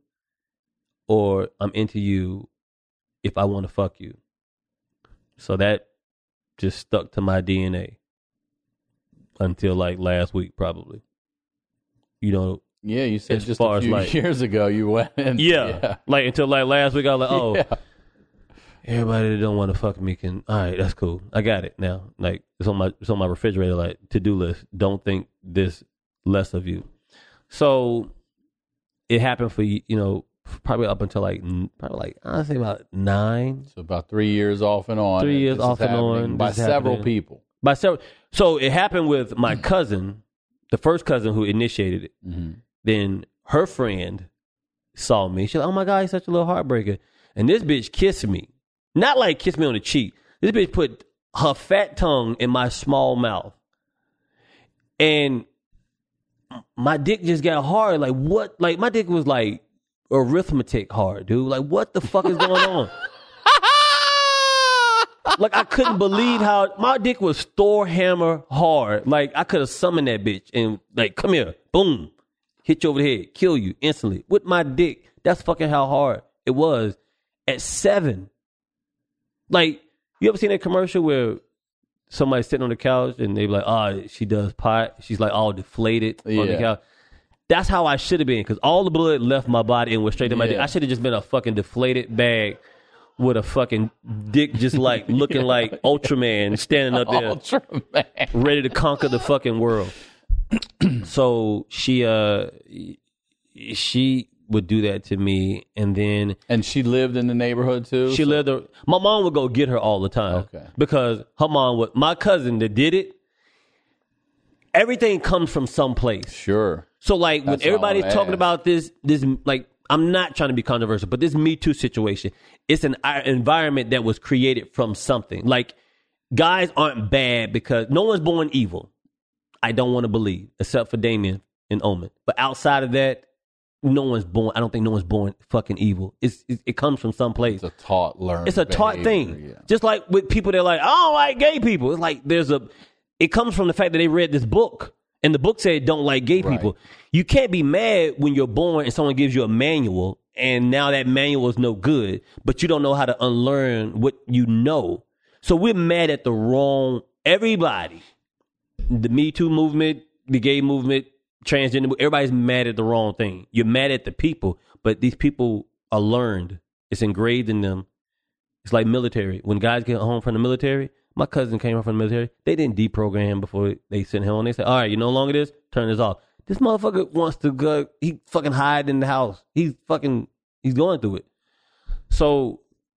or I'm into you if I want to fuck you. So that just stuck to my DNA until like last week, probably. You know? Yeah, you said as just far a few as like, years ago you went in. Yeah. Like until like last week, I was like, oh, yeah. Everybody that don't want to fuck me can. All right, that's cool. I got it now. Like it's on my refrigerator, like to-do list. Don't think this less of you. So it happened for probably up until I'd say about 9. So about 3 years off and on. 3 years off and on by several people. So it happened with my cousin, the first cousin who initiated it. Mm-hmm. Then her friend saw me. She's like, "Oh my God, he's such a little heartbreaker." And this bitch kissed me. Not like kiss me on the cheek. This bitch put her fat tongue in my small mouth. And my dick just got hard. Like, what? Like, my dick was like arithmetic hard, dude. Like, what the fuck is going on? Like, I couldn't believe how my dick was Thor hammer hard. Like, I could have summoned that bitch and, like, come here. Boom. Hit you over the head. Kill you instantly. With my dick. That's fucking how hard it was at 7. Like, you ever seen that commercial where somebody's sitting on the couch and they be like, oh, she does pot. She's like all deflated on the couch. That's how I should have been, because all the blood left my body and went straight to my dick. I should have just been a fucking deflated bag with a fucking dick just like looking like Ultraman standing up there. Ultraman. Ready to conquer the fucking world. So she would do that to me, and she lived in the neighborhood too. She lived. My mom would go get her all the time, because her mom would. My cousin that did it. Everything comes from someplace. Sure. So like when everybody's talking about this like, I'm not trying to be controversial, but this Me Too situation, it's an environment that was created from something. Like, guys aren't bad because no one's born evil. I don't want to believe, except for Damien and Omen. But outside of that, no one's born. I don't think no one's born fucking evil. It comes from someplace. It's a taught, learned. It's a taught thing. Yeah. Just like with people that are like, I don't like gay people. It's like it comes from the fact that they read this book, and the book said don't like gay people. You can't be mad when you're born and someone gives you a manual, and now that manual is no good, but you don't know how to unlearn what you know. So we're mad at the wrong everybody. The Me Too movement, the gay movement, transgender, everybody's mad at the wrong thing. You're mad at the people, but these people are learned. It's engraved in them. It's like military. When guys get home from the military, my cousin came home from the military, they didn't deprogram him before they sent him home. They said, all right, you no longer this, turn this off. This motherfucker wants to go, he fucking hide in the house. He's going through it. So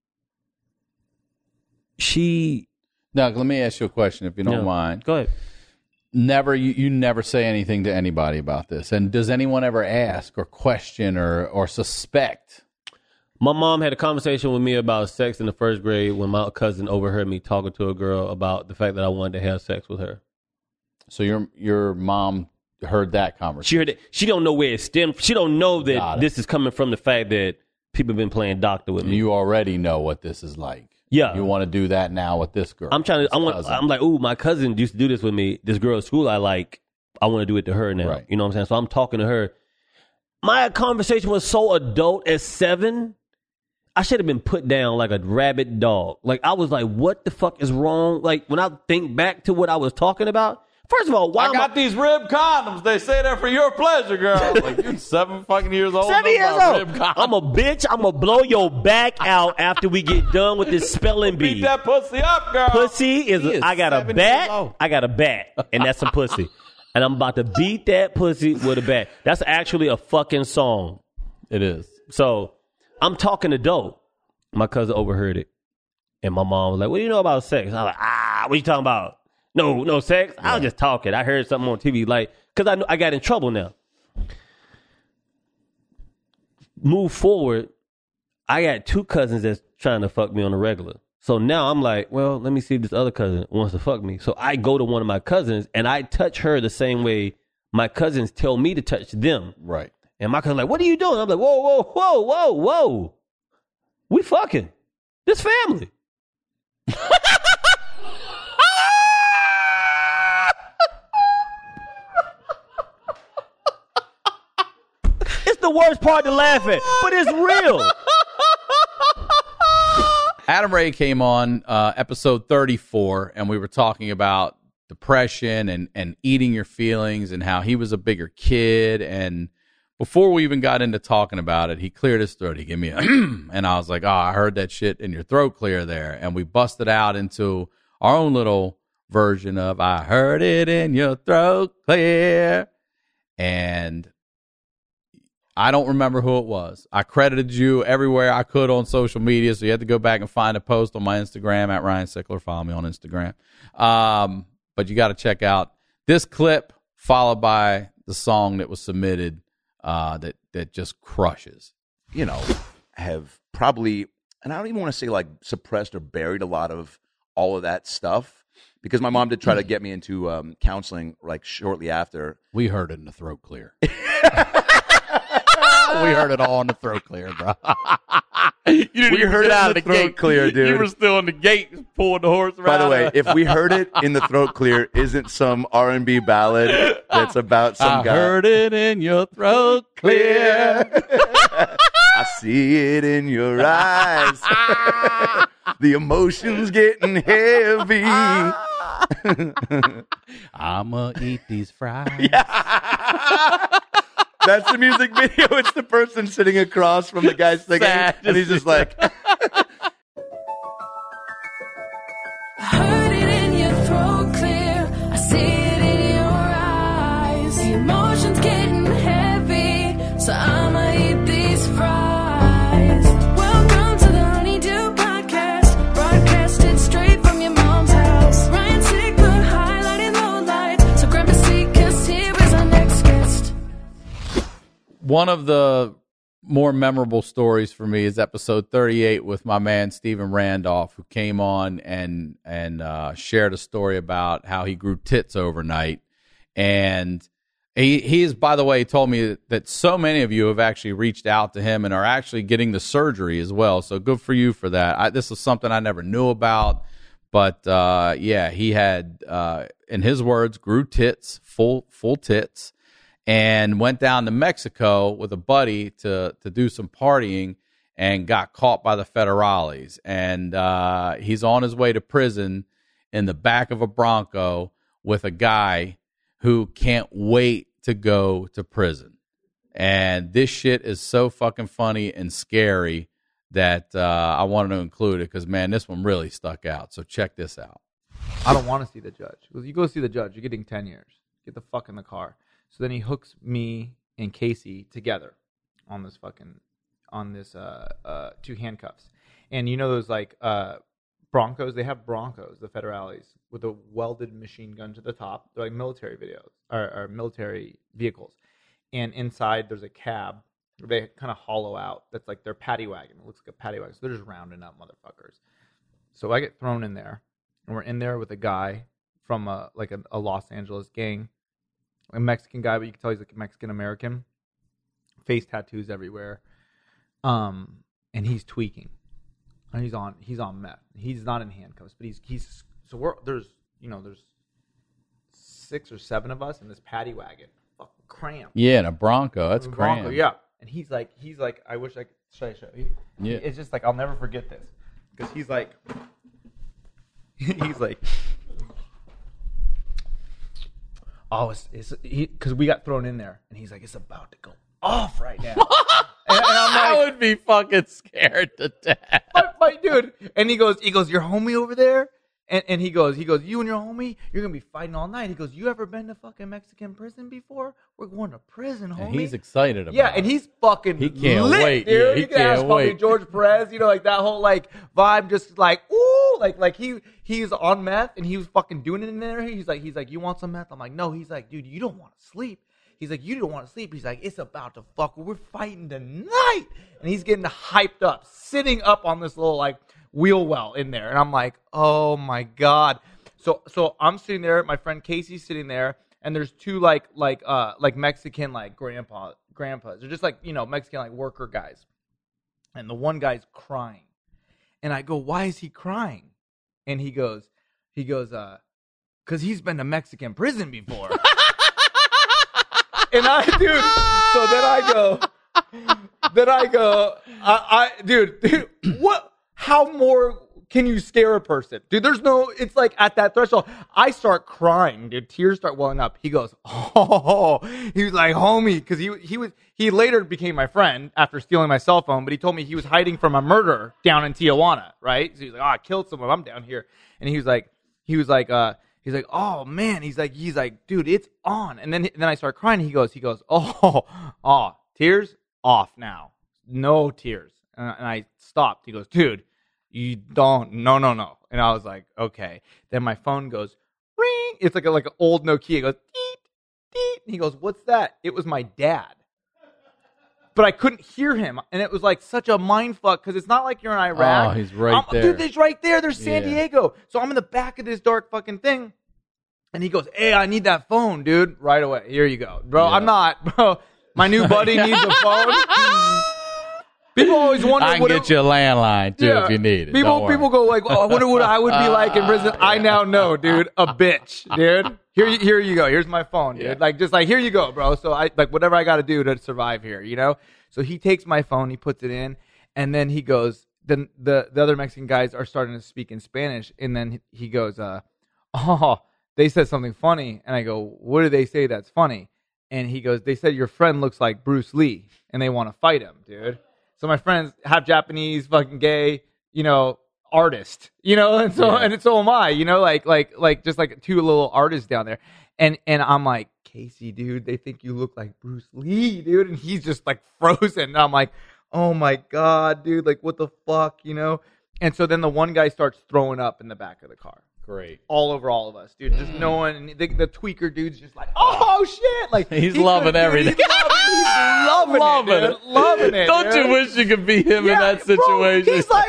Now, let me ask you a question, if you don't mind. Go ahead. You never say anything to anybody about this. And does anyone ever ask or question or suspect? My mom had a conversation with me about sex in the first grade when my cousin overheard me talking to a girl about the fact that I wanted to have sex with her. So your mom heard that conversation? She heard it. She don't know where it stemmed. She don't know that this is coming from the fact that people have been playing doctor with me. You already know what this is like. Yeah. You want to do that now with this girl. I'm like, ooh, my cousin used to do this with me. This girl at school I like. I want to do it to her now. Right. You know what I'm saying? So I'm talking to her. My conversation was so adult at 7. I should have been put down like a rabid dog. Like, I was like, what the fuck is wrong? Like, when I think back to what I was talking about, First of all, why I got these rib condoms. They say they're for your pleasure, girl. Like, you're 7 fucking years old. 7 years old. Rib condoms. I'm a bitch. I'm going to blow your back out after we get done with this spelling bee. Beat that pussy up, girl. Pussy is, I got a 7 bat. years old. I got a bat, and that's some pussy. And I'm about to beat that pussy with a bat. That's actually a fucking song. It is. So I'm talking to Doe. My cousin overheard it. And my mom was like, what do you know about sex? I was like, what you talking about? No sex. Yeah. I was just talking. I heard something on TV, like, because I got in trouble now. Move forward, I got 2 cousins that's trying to fuck me on the regular. So now I'm like, well, let me see if this other cousin wants to fuck me. So I go to one of my cousins and I touch her the same way my cousins tell me to touch them. Right. And my cousin's like, what are you doing? I'm like, whoa. We fucking. This family. It's the worst part to laugh at, but it's real. Adam Ray came on episode 34, and we were talking about depression and eating your feelings and how he was a bigger kid. And before we even got into talking about it, he cleared his throat. He gave me a and I was like, oh, I heard that shit in your throat clear there. And we busted out into our own little version of I heard it in your throat clear. And I don't remember who it was. I credited you everywhere I could on social media, so you had to go back and find a post on my Instagram at Ryan Sickler. Follow me on Instagram. But you got to check out this clip followed by the song that was submitted that just crushes. You know, have probably, and I don't even want to say like suppressed or buried a lot of all of that stuff, because my mom did try to get me into counseling like shortly after. We heard it in the throat clear. We heard it all in the throat clear, bro. You didn't even get out of the gate clear, dude. You were still in the gate pulling the horse around. By the way, if we heard it in the throat clear, isn't some R&B ballad that's about some guy. I heard it in your throat clear. I see it in your eyes. The emotion's getting heavy. I'ma eat these fries. Yeah. That's the music video. It's the person sitting across from the guy singing, and he's just like. I heard it in your throat clear. I see it in your eyes. The emotion's getting heavy, so I'ma eat these fries. Welcome to the Honeydew Podcast, broadcasted straight from your mom's house. Ryan Sickler highlighting lowlights, so grab a seat, 'cause here is our next guest. One of the more memorable stories for me is episode 38 with my man Stephen Randolph, who came on and shared a story about how he grew tits overnight. And he is, by the way, told me that so many of you have actually reached out to him and are actually getting the surgery as well. So good for you for that. This is something I never knew about. But, yeah, he had, in his words, grew tits, full tits. And went down to Mexico with a buddy to do some partying and got caught by the federales. And he's on his way to prison in the back of a Bronco with a guy who can't wait to go to prison. And this shit is so fucking funny and scary that I wanted to include it because, man, this one really stuck out. So check this out. I don't want to see the judge. You go see the judge, you're getting 10 years. Get the fuck in the car. So then he hooks me and Casey together on this 2 handcuffs. And you know those like Broncos? They have Broncos, the federales, with a welded machine gun to the top. They're like military videos or military vehicles. And inside there's a cab. They kind of hollow out. That's like their paddy wagon. It looks like a paddy wagon. So they're just rounding up motherfuckers. So I get thrown in there, and we're in there with a guy from a Los Angeles gang. A Mexican guy, but you can tell he's like a Mexican American. Face tattoos everywhere. And he's tweaking. And he's on meth. He's not in handcuffs, but there's 6 or 7 of us in this paddy wagon. Fucking cramped. Yeah, in a Bronco. That's cramped. Bronco, yeah. And he's like, I wish I could show you. Yeah. It's just like, I'll never forget this. Because he's like oh, because we got thrown in there, and he's like, it's about to go off right now. and I'm like, I would be fucking scared to death. my dude. And he goes, your homie over there? And he goes, you and your homie, you're going to be fighting all night. He goes, you ever been to fucking Mexican prison before? We're going to prison, homie. And he's excited about it. Yeah, and he's fucking He can't lit, wait. dude. Yeah, he you can ask can't fucking wait. George Perez, like that whole like vibe, just like, ooh, like he's on meth and he was fucking doing it in there. He's like, you want some meth? I'm like, no. He's like, dude, you don't want to sleep. He's like, you don't want to sleep. He's like, it's about to fuck. We're fighting tonight. And he's getting hyped up, sitting up on this little like wheel well in there. And I'm like, oh my God. So I'm sitting there, my friend Casey's sitting there, and there's two like Mexican like grandpas. They're just like, Mexican like worker guys. And the one guy's crying. And I go, why is he crying? And he goes, because he's been to Mexican prison before. And then I go, dude, what? How more can you scare a person? Dude, it's like at that threshold. I start crying, dude. Tears start welling up. He goes, oh, he was like, homie, because he later became my friend after stealing my cell phone, but he told me he was hiding from a murder down in Tijuana, right? So he's like, I killed someone. I'm down here. And he was like, oh man, he's like, dude, it's on. And then I start crying. He goes, oh, tears off now. No tears. And I stopped. He goes, dude, you don't, no. And I was like, okay. Then my phone goes, ring. It's like an old Nokia. It goes, deet, deet. And he goes, what's that? It was my dad. But I couldn't hear him. And it was like such a mind fuck because it's not like you're in Iraq. Oh, he's right there. Dude, he's right there. There's San Diego. So I'm in the back of this dark fucking thing. And he goes, hey, I need that phone, dude. Right away. Here you go. Bro, I'm not. Bro, my new buddy needs a phone. People always wonder. I can get you a landline, too, if you need it. People go like, oh, I wonder what I would be like in prison. I now know, dude. A bitch, dude. Here you go. Here's my phone, dude. Like, just like, here you go, bro. So I like whatever I got to do to survive here, So he takes my phone, he puts it in, and then he goes. Then the other Mexican guys are starting to speak in Spanish, and then he goes, oh, they said something funny, and I go, what did they say that's funny? And he goes, they said your friend looks like Bruce Lee, and they want to fight him, dude. So my friend's half Japanese, fucking gay, artist, and so am I, like just like two little artists down there. And I'm like, Casey, dude, they think you look like Bruce Lee, dude. And he's just like frozen. And I'm like, oh my God, dude, like what the fuck, And so then the one guy starts throwing up in the back of the car. Great. All over all of us, dude. Just no one. And the tweaker dude's just like, oh shit! Like he's loving everything. He's loving it. Loving it. Don't you wish you could be him in that situation? Bro, he's like,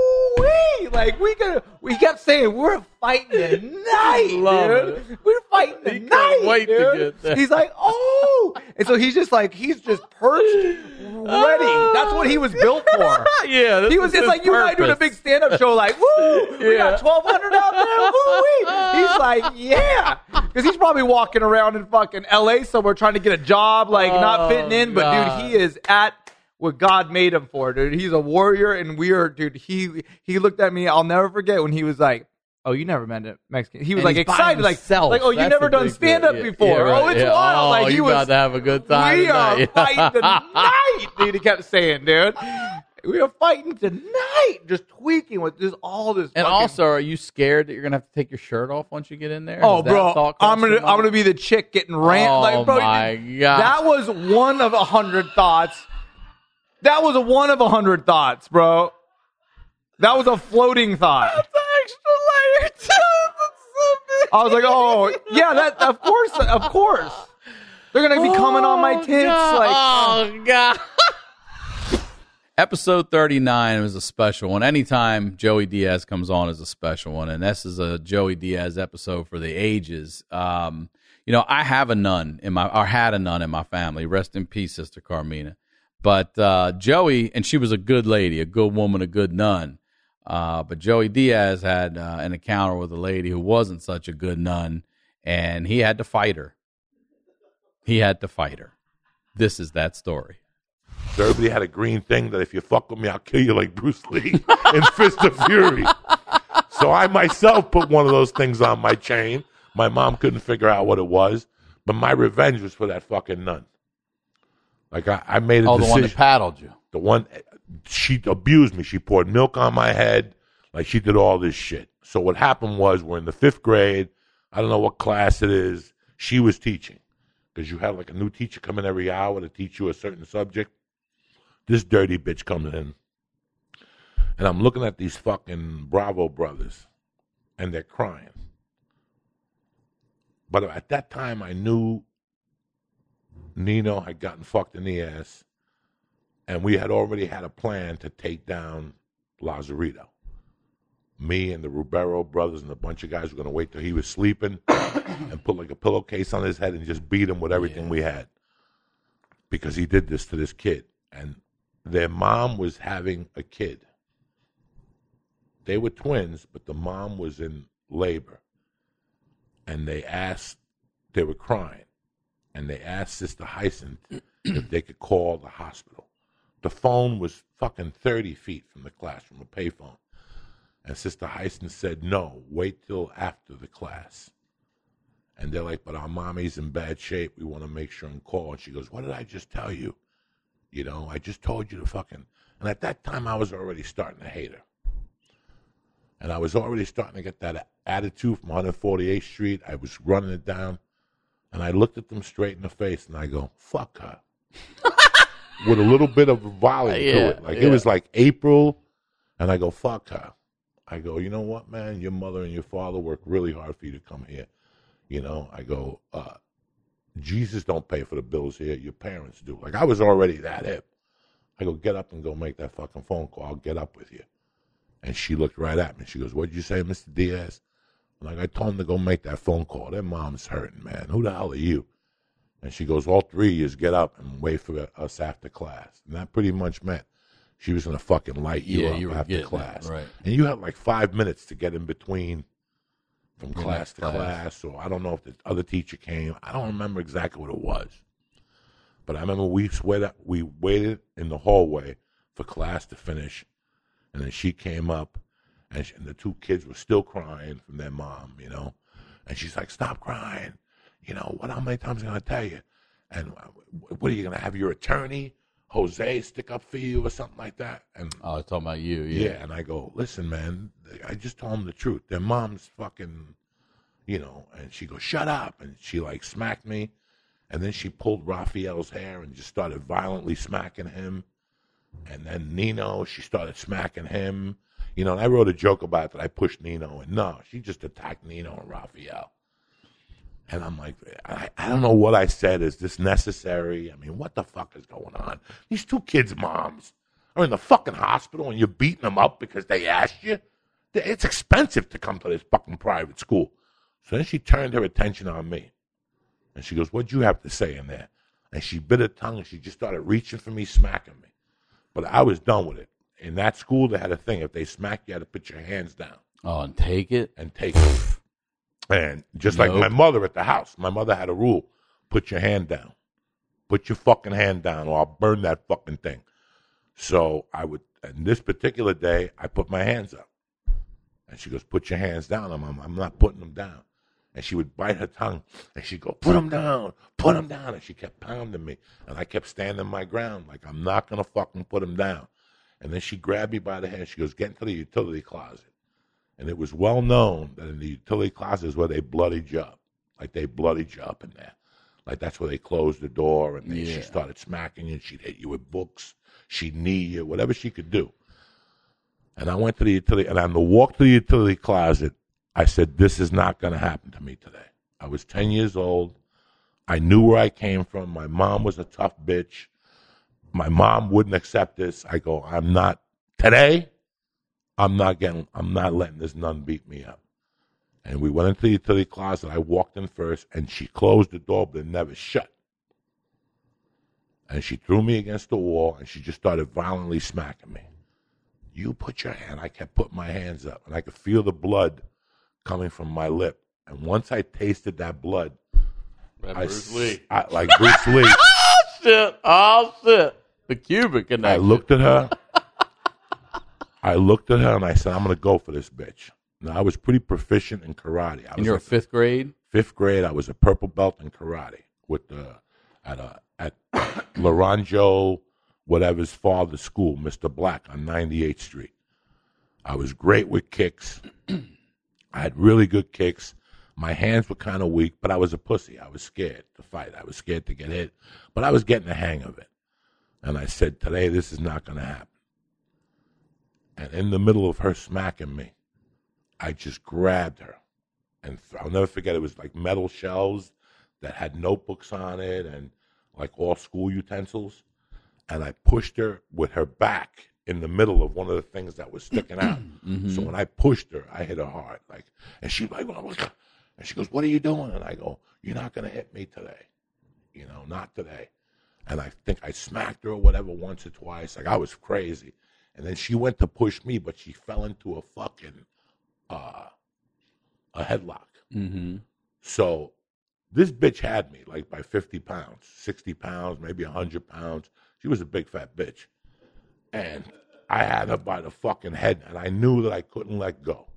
oh, like we kept saying we're fighting tonight, dude. We're fighting tonight. Wait dude. to get there. He's like, oh, and so he's just perched, ready. That's what he was built for. Yeah, he was. It's like you and I doing a big stand-up show, like, woo, we got 1,200 out there, woo-wee. He's like, yeah, because he's probably walking around in fucking LA somewhere trying to get a job, like not fitting in. But dude, he is at what God made him for, dude. He's a warrior, and dude. He looked at me. I'll never forget when he was like, "Oh, you never met a Mexican." He was like excited, like, "Oh, you never done stand up before? Yeah, right. Oh, it's wild!" Oh, like he was about to have a good time. We are fighting tonight, dude. He kept saying, dude. We are fighting tonight, just tweaking with just all this. And also, are you scared that you're gonna have to take your shirt off once you get in there? Oh, bro, I'm gonna be the chick getting ran. Oh like, bro, my God, that was one of 100 thoughts. That was a one of 100 thoughts, bro. That was a floating thought. That's an extra layer too. I was like, oh yeah, that of course. They're gonna be coming on my tits. God. Like, oh God. Episode 39 was a special one. Anytime Joey Diaz comes on is a special one, and this is a Joey Diaz episode for the ages. I have a nun had a nun in my family. Rest in peace, Sister Carmina. But Joey, and she was a good lady, a good woman, a good nun. But Joey Diaz had an encounter with a lady who wasn't such a good nun, and he had to fight her. This is that story. So everybody had a green thing that if you fuck with me, I'll kill you like Bruce Lee in Fist of Fury. So I myself put one of those things on my chain. My mom couldn't figure out what it was. But my revenge was for that fucking nun. Like I made a Oh, the decision. one that paddled you. The one, she abused me. She poured milk on my head. Like she did all this shit. So what happened was we're in the 5th grade. I don't know what class it is. She was teaching. Because you have like a new teacher come in every hour to teach you a certain subject. This dirty bitch comes in. And I'm looking at these fucking Bravo brothers. And they're crying. But at that time, I knew Nino had gotten fucked in the ass. And we had already had a plan to take down Lazarito. Me and the Rubero brothers and a bunch of guys were going to wait till he was sleeping and put like a pillowcase on his head and just beat him with everything we had. Because he did this to this kid. And their mom was having a kid. They were twins, but the mom was in labor. And they were crying. And they asked Sister Hyacinth if they could call the hospital. The phone was fucking 30 feet from the classroom, a payphone. And Sister Hyacinth said, no, wait till after the class. And they're like, but our mommy's in bad shape. We want to make sure and call. And she goes, what did I just tell you? You know, I just told you to fucking... And at that time, I was already starting to hate her. And I was already starting to get that attitude from 148th Street. I was running it down. And I looked at them straight in the face, and I go, fuck her. With a little bit of volume to it. Like, it was like April, and I go, fuck her. I go, you know what, man? Your mother and your father worked really hard for you to come here. You know, I go, Jesus don't pay for the bills here. Your parents do. Like, I was already that hip. I go, get up and go make that fucking phone call. I'll get up with you. And she looked right at me. She goes, what'd you say, Mr. Diaz? Like, I told him to go make that phone call. Their mom's hurting, man. Who the hell are you? And she goes, all three of you just get up and wait for us after class. And that pretty much meant she was going to fucking light you up after class. Right. And you had like 5 minutes to get in between from class to class. Or I don't know if the other teacher came. I don't remember exactly what it was. But I remember we waited in the hallway for class to finish. And then she came up. And the two kids were still crying from their mom, you know. And she's like, stop crying. You know, how many times am I going to tell you? And what are you going to have your attorney, Jose, stick up for you or something like that? And oh, talking about you, yeah. And I go, listen, man, I just told them the truth. Their mom's fucking, you know. And she goes, shut up. And she, like, smacked me. And then she pulled Raphael's hair and just started violently smacking him. And then Nino, she started smacking him. You know, and I wrote a joke about it that I pushed Nino. And no, she just attacked Nino and Raphael. And I'm like, I don't know what I said. Is this necessary? I mean, what the fuck is going on? These two kids' moms are in the fucking hospital and you're beating them up because they asked you? It's expensive to come to this fucking private school. So then she turned her attention on me. And she goes, what'd you have to say in there? And she bit her tongue and she just started reaching for me, smacking me. But I was done with it. In that school, they had a thing. If they smack you, had to put your hands down. Oh, and take it? And take it. And just like my mother at the house, my mother had a rule. Put your hand down. Put your fucking hand down or I'll burn that fucking thing. So I would, and this particular day, I put my hands up. And she goes, put your hands down. I'm not putting them down. And she would bite her tongue. And she'd go, put them down. Put them down. And she kept pounding me. And I kept standing my ground. Like, I'm not going to fucking put them down. And then she grabbed me by the hand. She goes, get into the utility closet. And it was well known that in the utility closet is where they bloodied you up. Like, they bloodied you up in there. Like, that's where they closed the door and she started smacking you. And she'd hit you with books. She'd knee you, whatever she could do. And I went to the utility, and on the walk to the utility closet, I said, this is not going to happen to me today. I was 10 years old. I knew where I came from. My mom was a tough bitch. My mom wouldn't accept this. I go, I'm not letting this nun beat me up. And we went into the utility closet. I walked in first, and she closed the door, but it never shut. And she threw me against the wall, and she just started violently smacking me. You put your hand. I kept putting my hands up, and I could feel the blood coming from my lip. And once I tasted that blood, Bruce Lee. Like Bruce Lee. Oh, shit. The Cuban connection. I looked at her and I said, I'm going to go for this bitch. No, I was pretty proficient in karate. And you're a fifth grade? Fifth grade, I was a purple belt in karate with at Laranjo, whatever's father's school, Mr. Black on 98th Street. I was great with kicks. I had really good kicks. My hands were kind of weak, but I was a pussy. I was scared to fight. I was scared to get hit, but I was getting the hang of it. And I said, today this is not going to happen. And in the middle of her smacking me, I just grabbed her. And I'll never forget, it was like metal shelves that had notebooks on it and like all school utensils. And I pushed her with her back in the middle of one of the things that was sticking out. Mm-hmm. So when I pushed her, I hit her hard. And she's like, and she goes, what are you doing? And I go, you're not going to hit me today. Not today. And I think I smacked her or whatever once or twice. I was crazy. And then she went to push me, but she fell into a fucking a headlock. Mm-hmm. So this bitch had me by 50 pounds, 60 pounds, maybe 100 pounds. She was a big fat bitch. And I had her by the fucking head, and I knew that I couldn't let go.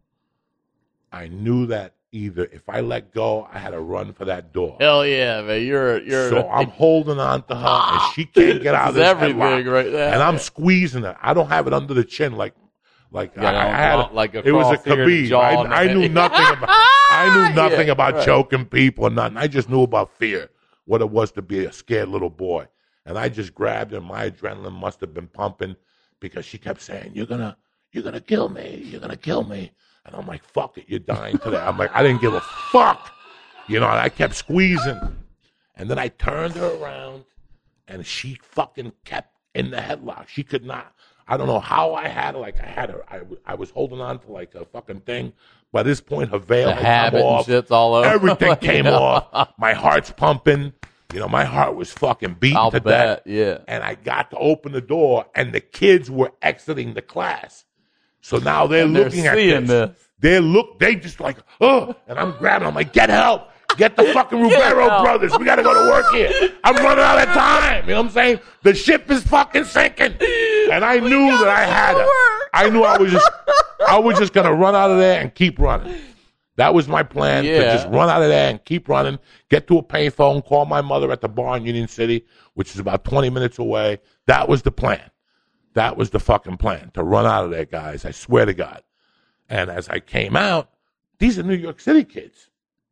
I knew that either if I let go, I had to run for that door. Hell yeah, man. You're So I'm holding on to her, and she can't get out of this everything headlock. right there. And I'm squeezing her. I don't have it under the chin like I had. Like it was a across here, the Khabib. jaw, I knew nothing about. I knew nothing about choking people or nothing. I just knew about fear, what it was to be a scared little boy. And I just grabbed her. My adrenaline must have been pumping because she kept saying, "You're gonna kill me. You're gonna kill me." And I'm like, "Fuck it, you're dying today." I'm like, I didn't give a fuck. I kept squeezing. And then I turned her around, and she fucking kept in the headlock. She could not. I don't know how I had her. I was holding on to a fucking thing. By this point, her veil had come off. And shit's all over. Everything came off. My heart's pumping. My heart was fucking beating to death. Yeah. And I got to open the door, and the kids were exiting the class. So now they're looking at this. They just oh, and I'm grabbing. I'm like, get help. Get the fucking Rubero brothers. We got to go to work here. I'm running out of time. You know what I'm saying? The ship is fucking sinking. And I knew that I had her. I knew I was just going to run out of there and keep running. That was my plan, to just run out of there and keep running, get to a payphone, call my mother at the bar in Union City, which is about 20 minutes away. That was the plan. That was the fucking plan, to run out of there, guys. I swear to God. And as I came out, these are New York City kids.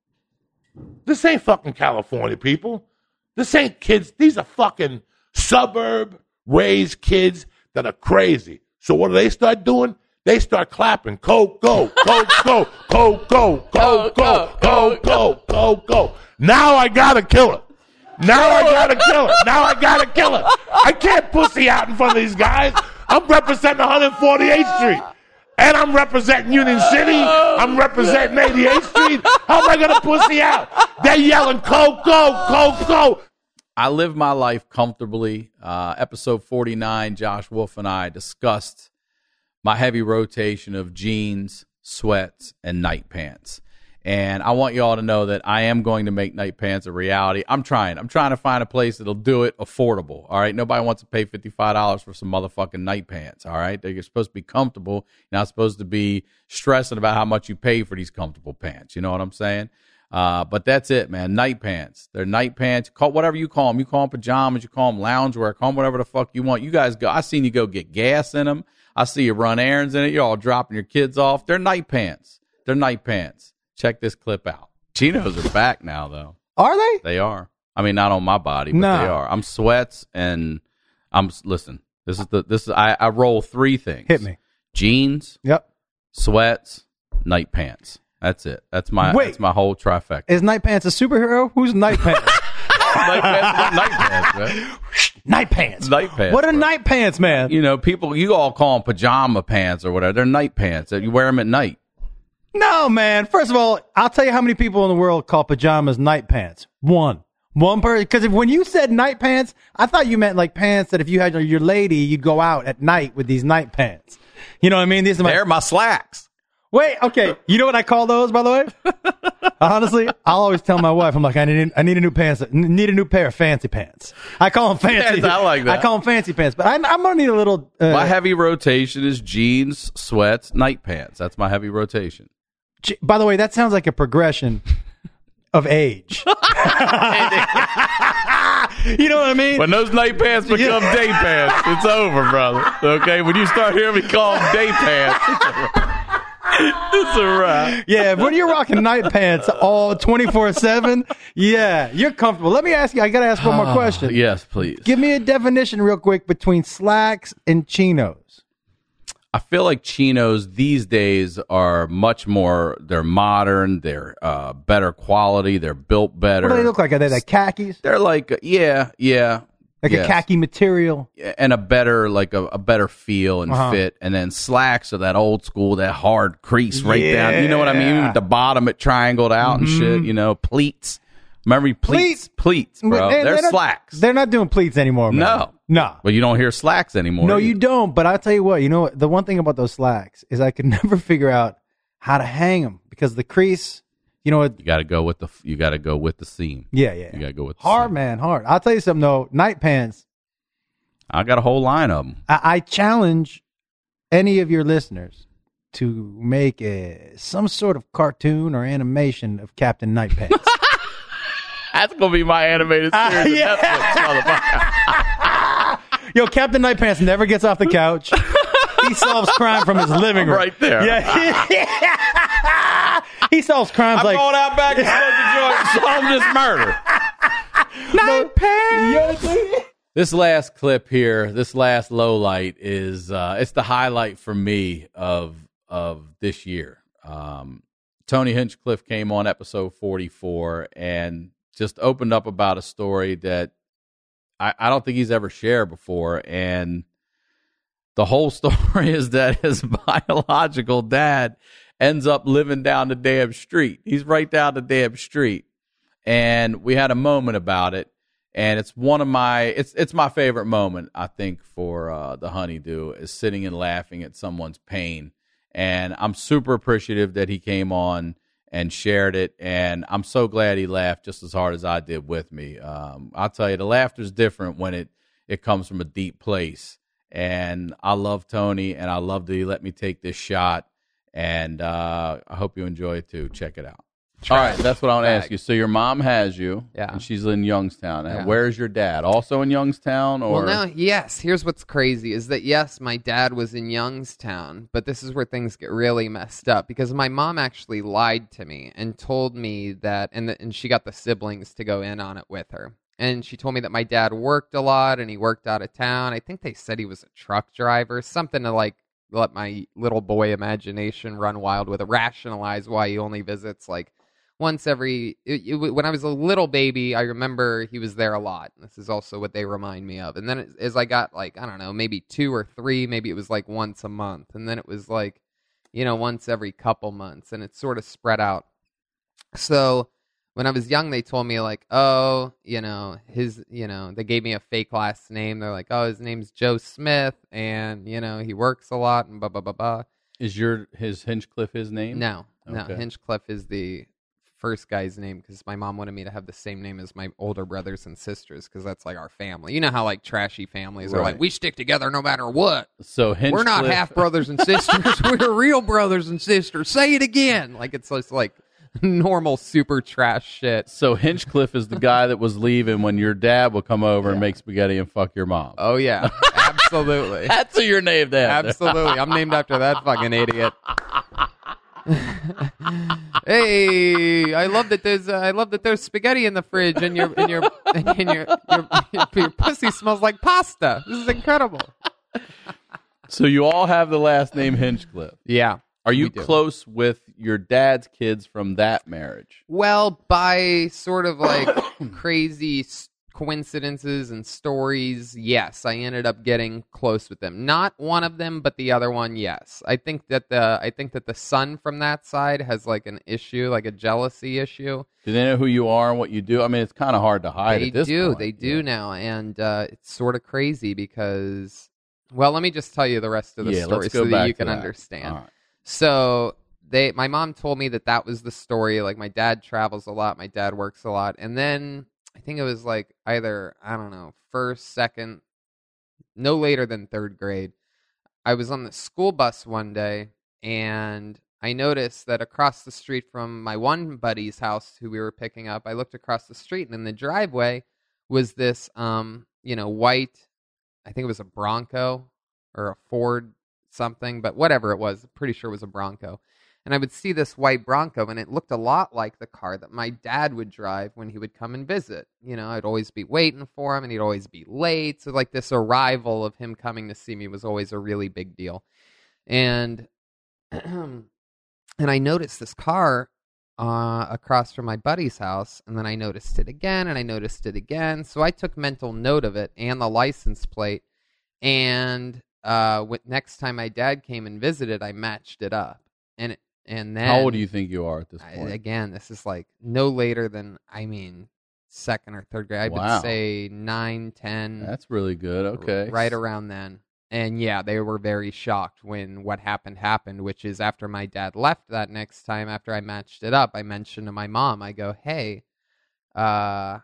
This ain't fucking California people. This ain't kids. These are fucking suburb-raised kids that are crazy. So what do they start doing? They start clapping. Go, go, go, go, go, go, go, go, go, go, go, go. Now I gotta kill her. Now I gotta kill her. I can't pussy out in front of these guys. I'm representing 148th Street. And I'm representing Union City. I'm representing 88th Street. How am I going to pussy out? They're yelling, go, go, go, go. I live my life comfortably. Episode 49, Josh Wolf and I discussed my heavy rotation of jeans, sweats, and night pants. And I want you all to know that I am going to make night pants a reality. I'm trying to find a place that'll do it affordable. All right. Nobody wants to pay $55 for some motherfucking night pants. All right. You're supposed to be comfortable. You're not supposed to be stressing about how much you pay for these comfortable pants. You know what I'm saying? But that's it, man. Night pants. They're night pants. Call whatever you call them. You call them pajamas. You call them loungewear. Call them whatever the fuck you want. You guys go. I seen you go get gas in them. I see you run errands in it. You're all dropping your kids off. They're night pants. They're night pants. Check this clip out. Chinos are back now, though. Are they? They are. I mean, not on my body, but they are. I'm sweats and listen. I roll three things. Hit me. Jeans. Yep. Sweats. Night pants. That's it. That's my whole trifecta. Is Night Pants a superhero? Who's Night Pants? Night pants, man. Night pants. Night pants. What are night pants, man? People, you all call them pajama pants or whatever. They're night pants. You wear them at night. No, man. First of all, I'll tell you how many people in the world call pajamas night pants. One person. Because when you said night pants, I thought you meant like pants that if you had your lady, you'd go out at night with these night pants. You know what I mean? They're my slacks. Wait, okay. You know what I call those, by the way? Honestly, I'll always tell my wife, I'm like, I need a new pair of fancy pants. I call them fancy. Yes, I like that. I call them fancy pants, but I'm gonna need a little. My heavy rotation is jeans, sweats, night pants. That's my heavy rotation. By the way, that sounds like a progression of age. You know what I mean? When those night pants become day pants, it's over, brother. Okay, when you start hearing me call them day pants, it's a wrap. Yeah, when you're rocking night pants all 24/7, yeah, you're comfortable. Let me ask you. I got to ask one more question. Yes, please. Give me a definition real quick between slacks and chinos. I feel like chinos these days are much more, they're modern, they're better quality, they're built better. What do they look like? Are they like khakis? They're like, yeah. Like a khaki material. And a better, like a better feel and fit. And then slacks are that old school, that hard crease right down. You know what I mean? At the bottom, it triangled out and shit, you know, pleats. Remember pleats, bro. They're slacks. They're not doing pleats anymore, man. No. But you don't hear slacks anymore. No, you don't. But I'll tell you what, you know, the one thing about those slacks is I could never figure out how to hang them because the crease, you know what? You got to go with the seam. Yeah. You got to go with the hard, seam. man, hard. I'll tell you something though, night pants. I got a whole line of them. I challenge any of your listeners to make some sort of cartoon or animation of Captain Night Pants. That's going to be my animated series. Yo, Captain Night Pants never gets off the couch. He solves crime from his living room. Right there. Yeah. He solves crimes I'm like... going out back and solve this murder. Night Pants. This last clip here, this last low light is it's the highlight for me of this year. Tony Hinchcliffe came on episode 44 and just opened up about a story that I don't think he's ever shared before. And the whole story is that his biological dad ends up living down the damn street. He's right down the damn street. And we had a moment about it. And it's one of my, it's my favorite moment, I think, for the Honeydew, is sitting and laughing at someone's pain. And I'm super appreciative that he came on and shared it. And I'm so glad he laughed just as hard as I did with me. I'll tell you, the laughter's different when it comes from a deep place. And I love Tony, and I love that he let me take this shot. And I hope you enjoy it too. Check it out. All right, that's what I want to ask you. So your mom has you, and she's in Youngstown. Yeah. Where's your dad? Also in Youngstown? Or? Well, no, yes. Here's what's crazy is that, yes, my dad was in Youngstown, but this is where things get really messed up because my mom actually lied to me and told me that, and she got the siblings to go in on it with her. And she told me that my dad worked a lot and he worked out of town. I think they said he was a truck driver, something to like let my little boy imagination run wild with, rationalize why he only visits like once every, when I was a little baby, I remember he was there a lot. This is also what they remind me of. And then as I got like, I don't know, maybe 2 or 3, maybe it was like once a month. And then it was like, you know, once every couple months. And it sort of spread out. So when I was young, they told me like, oh, you know, they gave me a fake last name. They're like, oh, his name's Joe Smith. And, you know, he works a lot and blah, blah, blah, blah. Is his Hinchcliffe his name? No, Okay. Hinchcliffe is the first guy's name because my mom wanted me to have the same name as my older brothers and sisters because that's like our family. You know how like trashy families are like, we stick together no matter what. So we're not half brothers and sisters. We're real brothers and sisters. Say it again. Like it's just like normal super trash shit. So Hinchcliffe is the guy that was leaving when your dad would come over and make spaghetti and fuck your mom. Oh yeah, absolutely. That's who you're named after. Absolutely, I'm named after that fucking idiot. Hey, I love that there's spaghetti in the fridge and your pussy smells like pasta. This is incredible. So you all have the last name Hinchcliffe. Yeah. Are you close with your dad's kids from that marriage? Well, by sort of like crazy coincidences and stories, yes, I ended up getting close with them. Not one of them, but the other one, yes. I think that the son from that side has like an issue, like a jealousy issue. Do they know who you are and what you do? I mean, it's kind of hard to hide at this point. They do now, and it's sort of crazy because, well, let me just tell you the rest of the story so that you can understand. Right. So my mom told me that was the story. Like, my dad travels a lot, my dad works a lot, and then I think it was like either, I don't know, first, second, no later than third grade. I was on the school bus one day, and I noticed that across the street from my one buddy's house who we were picking up, I looked across the street, and in the driveway was this, white, I think it was a Bronco or a Ford something, but whatever it was, pretty sure it was a Bronco. And I would see this white Bronco, and it looked a lot like the car that my dad would drive when he would come and visit. I'd always be waiting for him, and he'd always be late. So, like, this arrival of him coming to see me was always a really big deal. And and I noticed this car across from my buddy's house, and then I noticed it again, and I noticed it again. So I took mental note of it and the license plate, and next time my dad came and visited, I matched it up. And then, how old do you think you are at this point? Again, this is like no later than, second or third grade. I would say 9, 10. That's really good. Okay. Right around then. And yeah, they were very shocked when what happened, which is after my dad left that next time, after I matched it up, I mentioned to my mom, I go, hey, I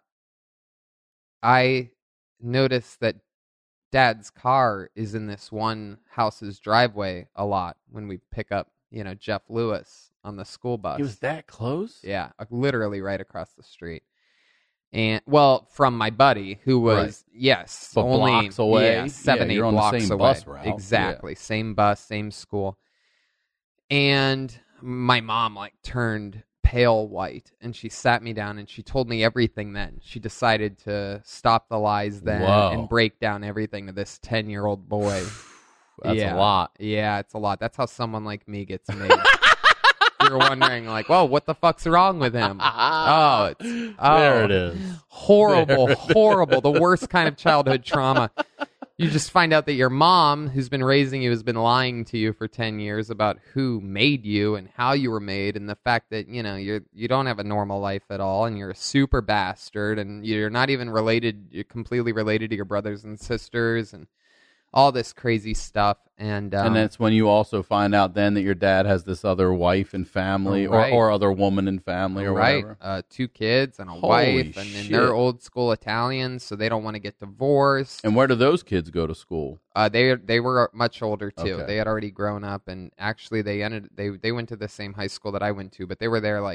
noticed that Dad's car is in this one house's driveway a lot when we pick up, Jeff Lewis on the school bus. He was that close? Yeah, literally right across the street. And from my buddy who was but only blocks away. 7, 8 you're on blocks the same away. Bus route. Exactly, same bus, same school. And my mom turned pale white, and she sat me down and she told me everything. Then she decided to stop the lies then and break down everything to this 10-year-old boy. That's a lot. Yeah, it's a lot. That's how someone like me gets made. You're wondering, what the fuck's wrong with him? There it is. Horrible, horrible. The worst kind of childhood trauma. You just find out that your mom, who's been raising you, has been lying to you for 10 years about who made you and how you were made, and the fact that, you don't have a normal life at all, and you're a super bastard, and you're not even related, you're completely related to your brothers and sisters, and all this crazy stuff. And that's when you also find out then that your dad has this other wife and family, or other woman and family, or whatever. 2 kids and a wife, and then they're old school Italians, so they don't want to get divorced. And where do those kids go to school? They were much older too. Okay. They had already grown up, and actually they went to the same high school that I went to, but they were there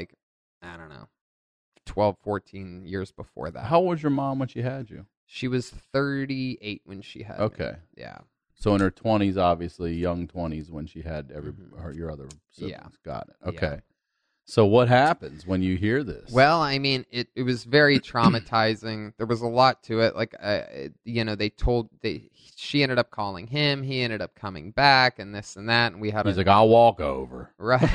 12, 14 years before that. How old was your mom when she had you? She was 38 when she had me. Okay. Yeah. So in her 20s, obviously, young 20s, when she had your other siblings. Yeah. Got it. Okay. Yeah. So what happens when you hear this? Well, it was very traumatizing. There was a lot to it. She ended up calling him. He ended up coming back, and this and that. And we had. He's like, I'll walk over. Right.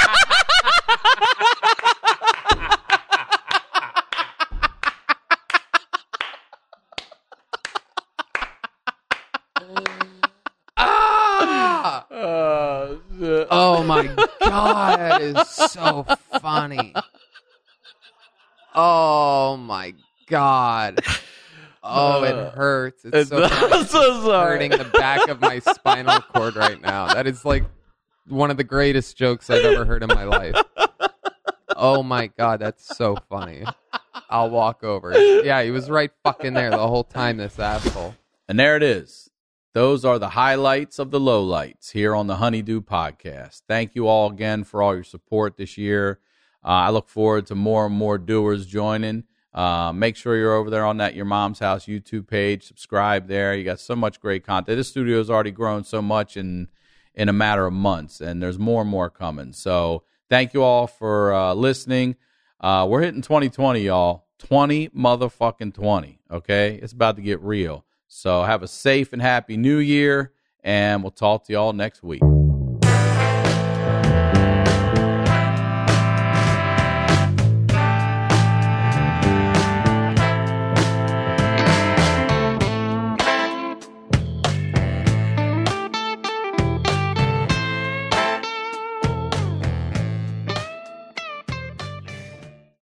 Oh my God, that is so funny. Oh my God. Oh, it hurts. It's so funny. I'm so sorry. Hurting the back of my spinal cord right now. That is one of the greatest jokes I've ever heard in my life. Oh my God, that's so funny. I'll walk over. Yeah, he was right fucking there the whole time, this asshole. And there it is. Those are the highlights of the lowlights here on the Honeydew Podcast. Thank you all again for all your support this year. I look forward to more and more doers joining. Make sure you're over there on that Your Mom's House YouTube page. Subscribe there. You got so much great content. This studio has already grown so much in a matter of months, and there's more and more coming. So thank you all for listening. We're hitting 2020, y'all. 20 motherfucking 20, okay? It's about to get real. So have a safe and happy new year, and we'll talk to y'all next week.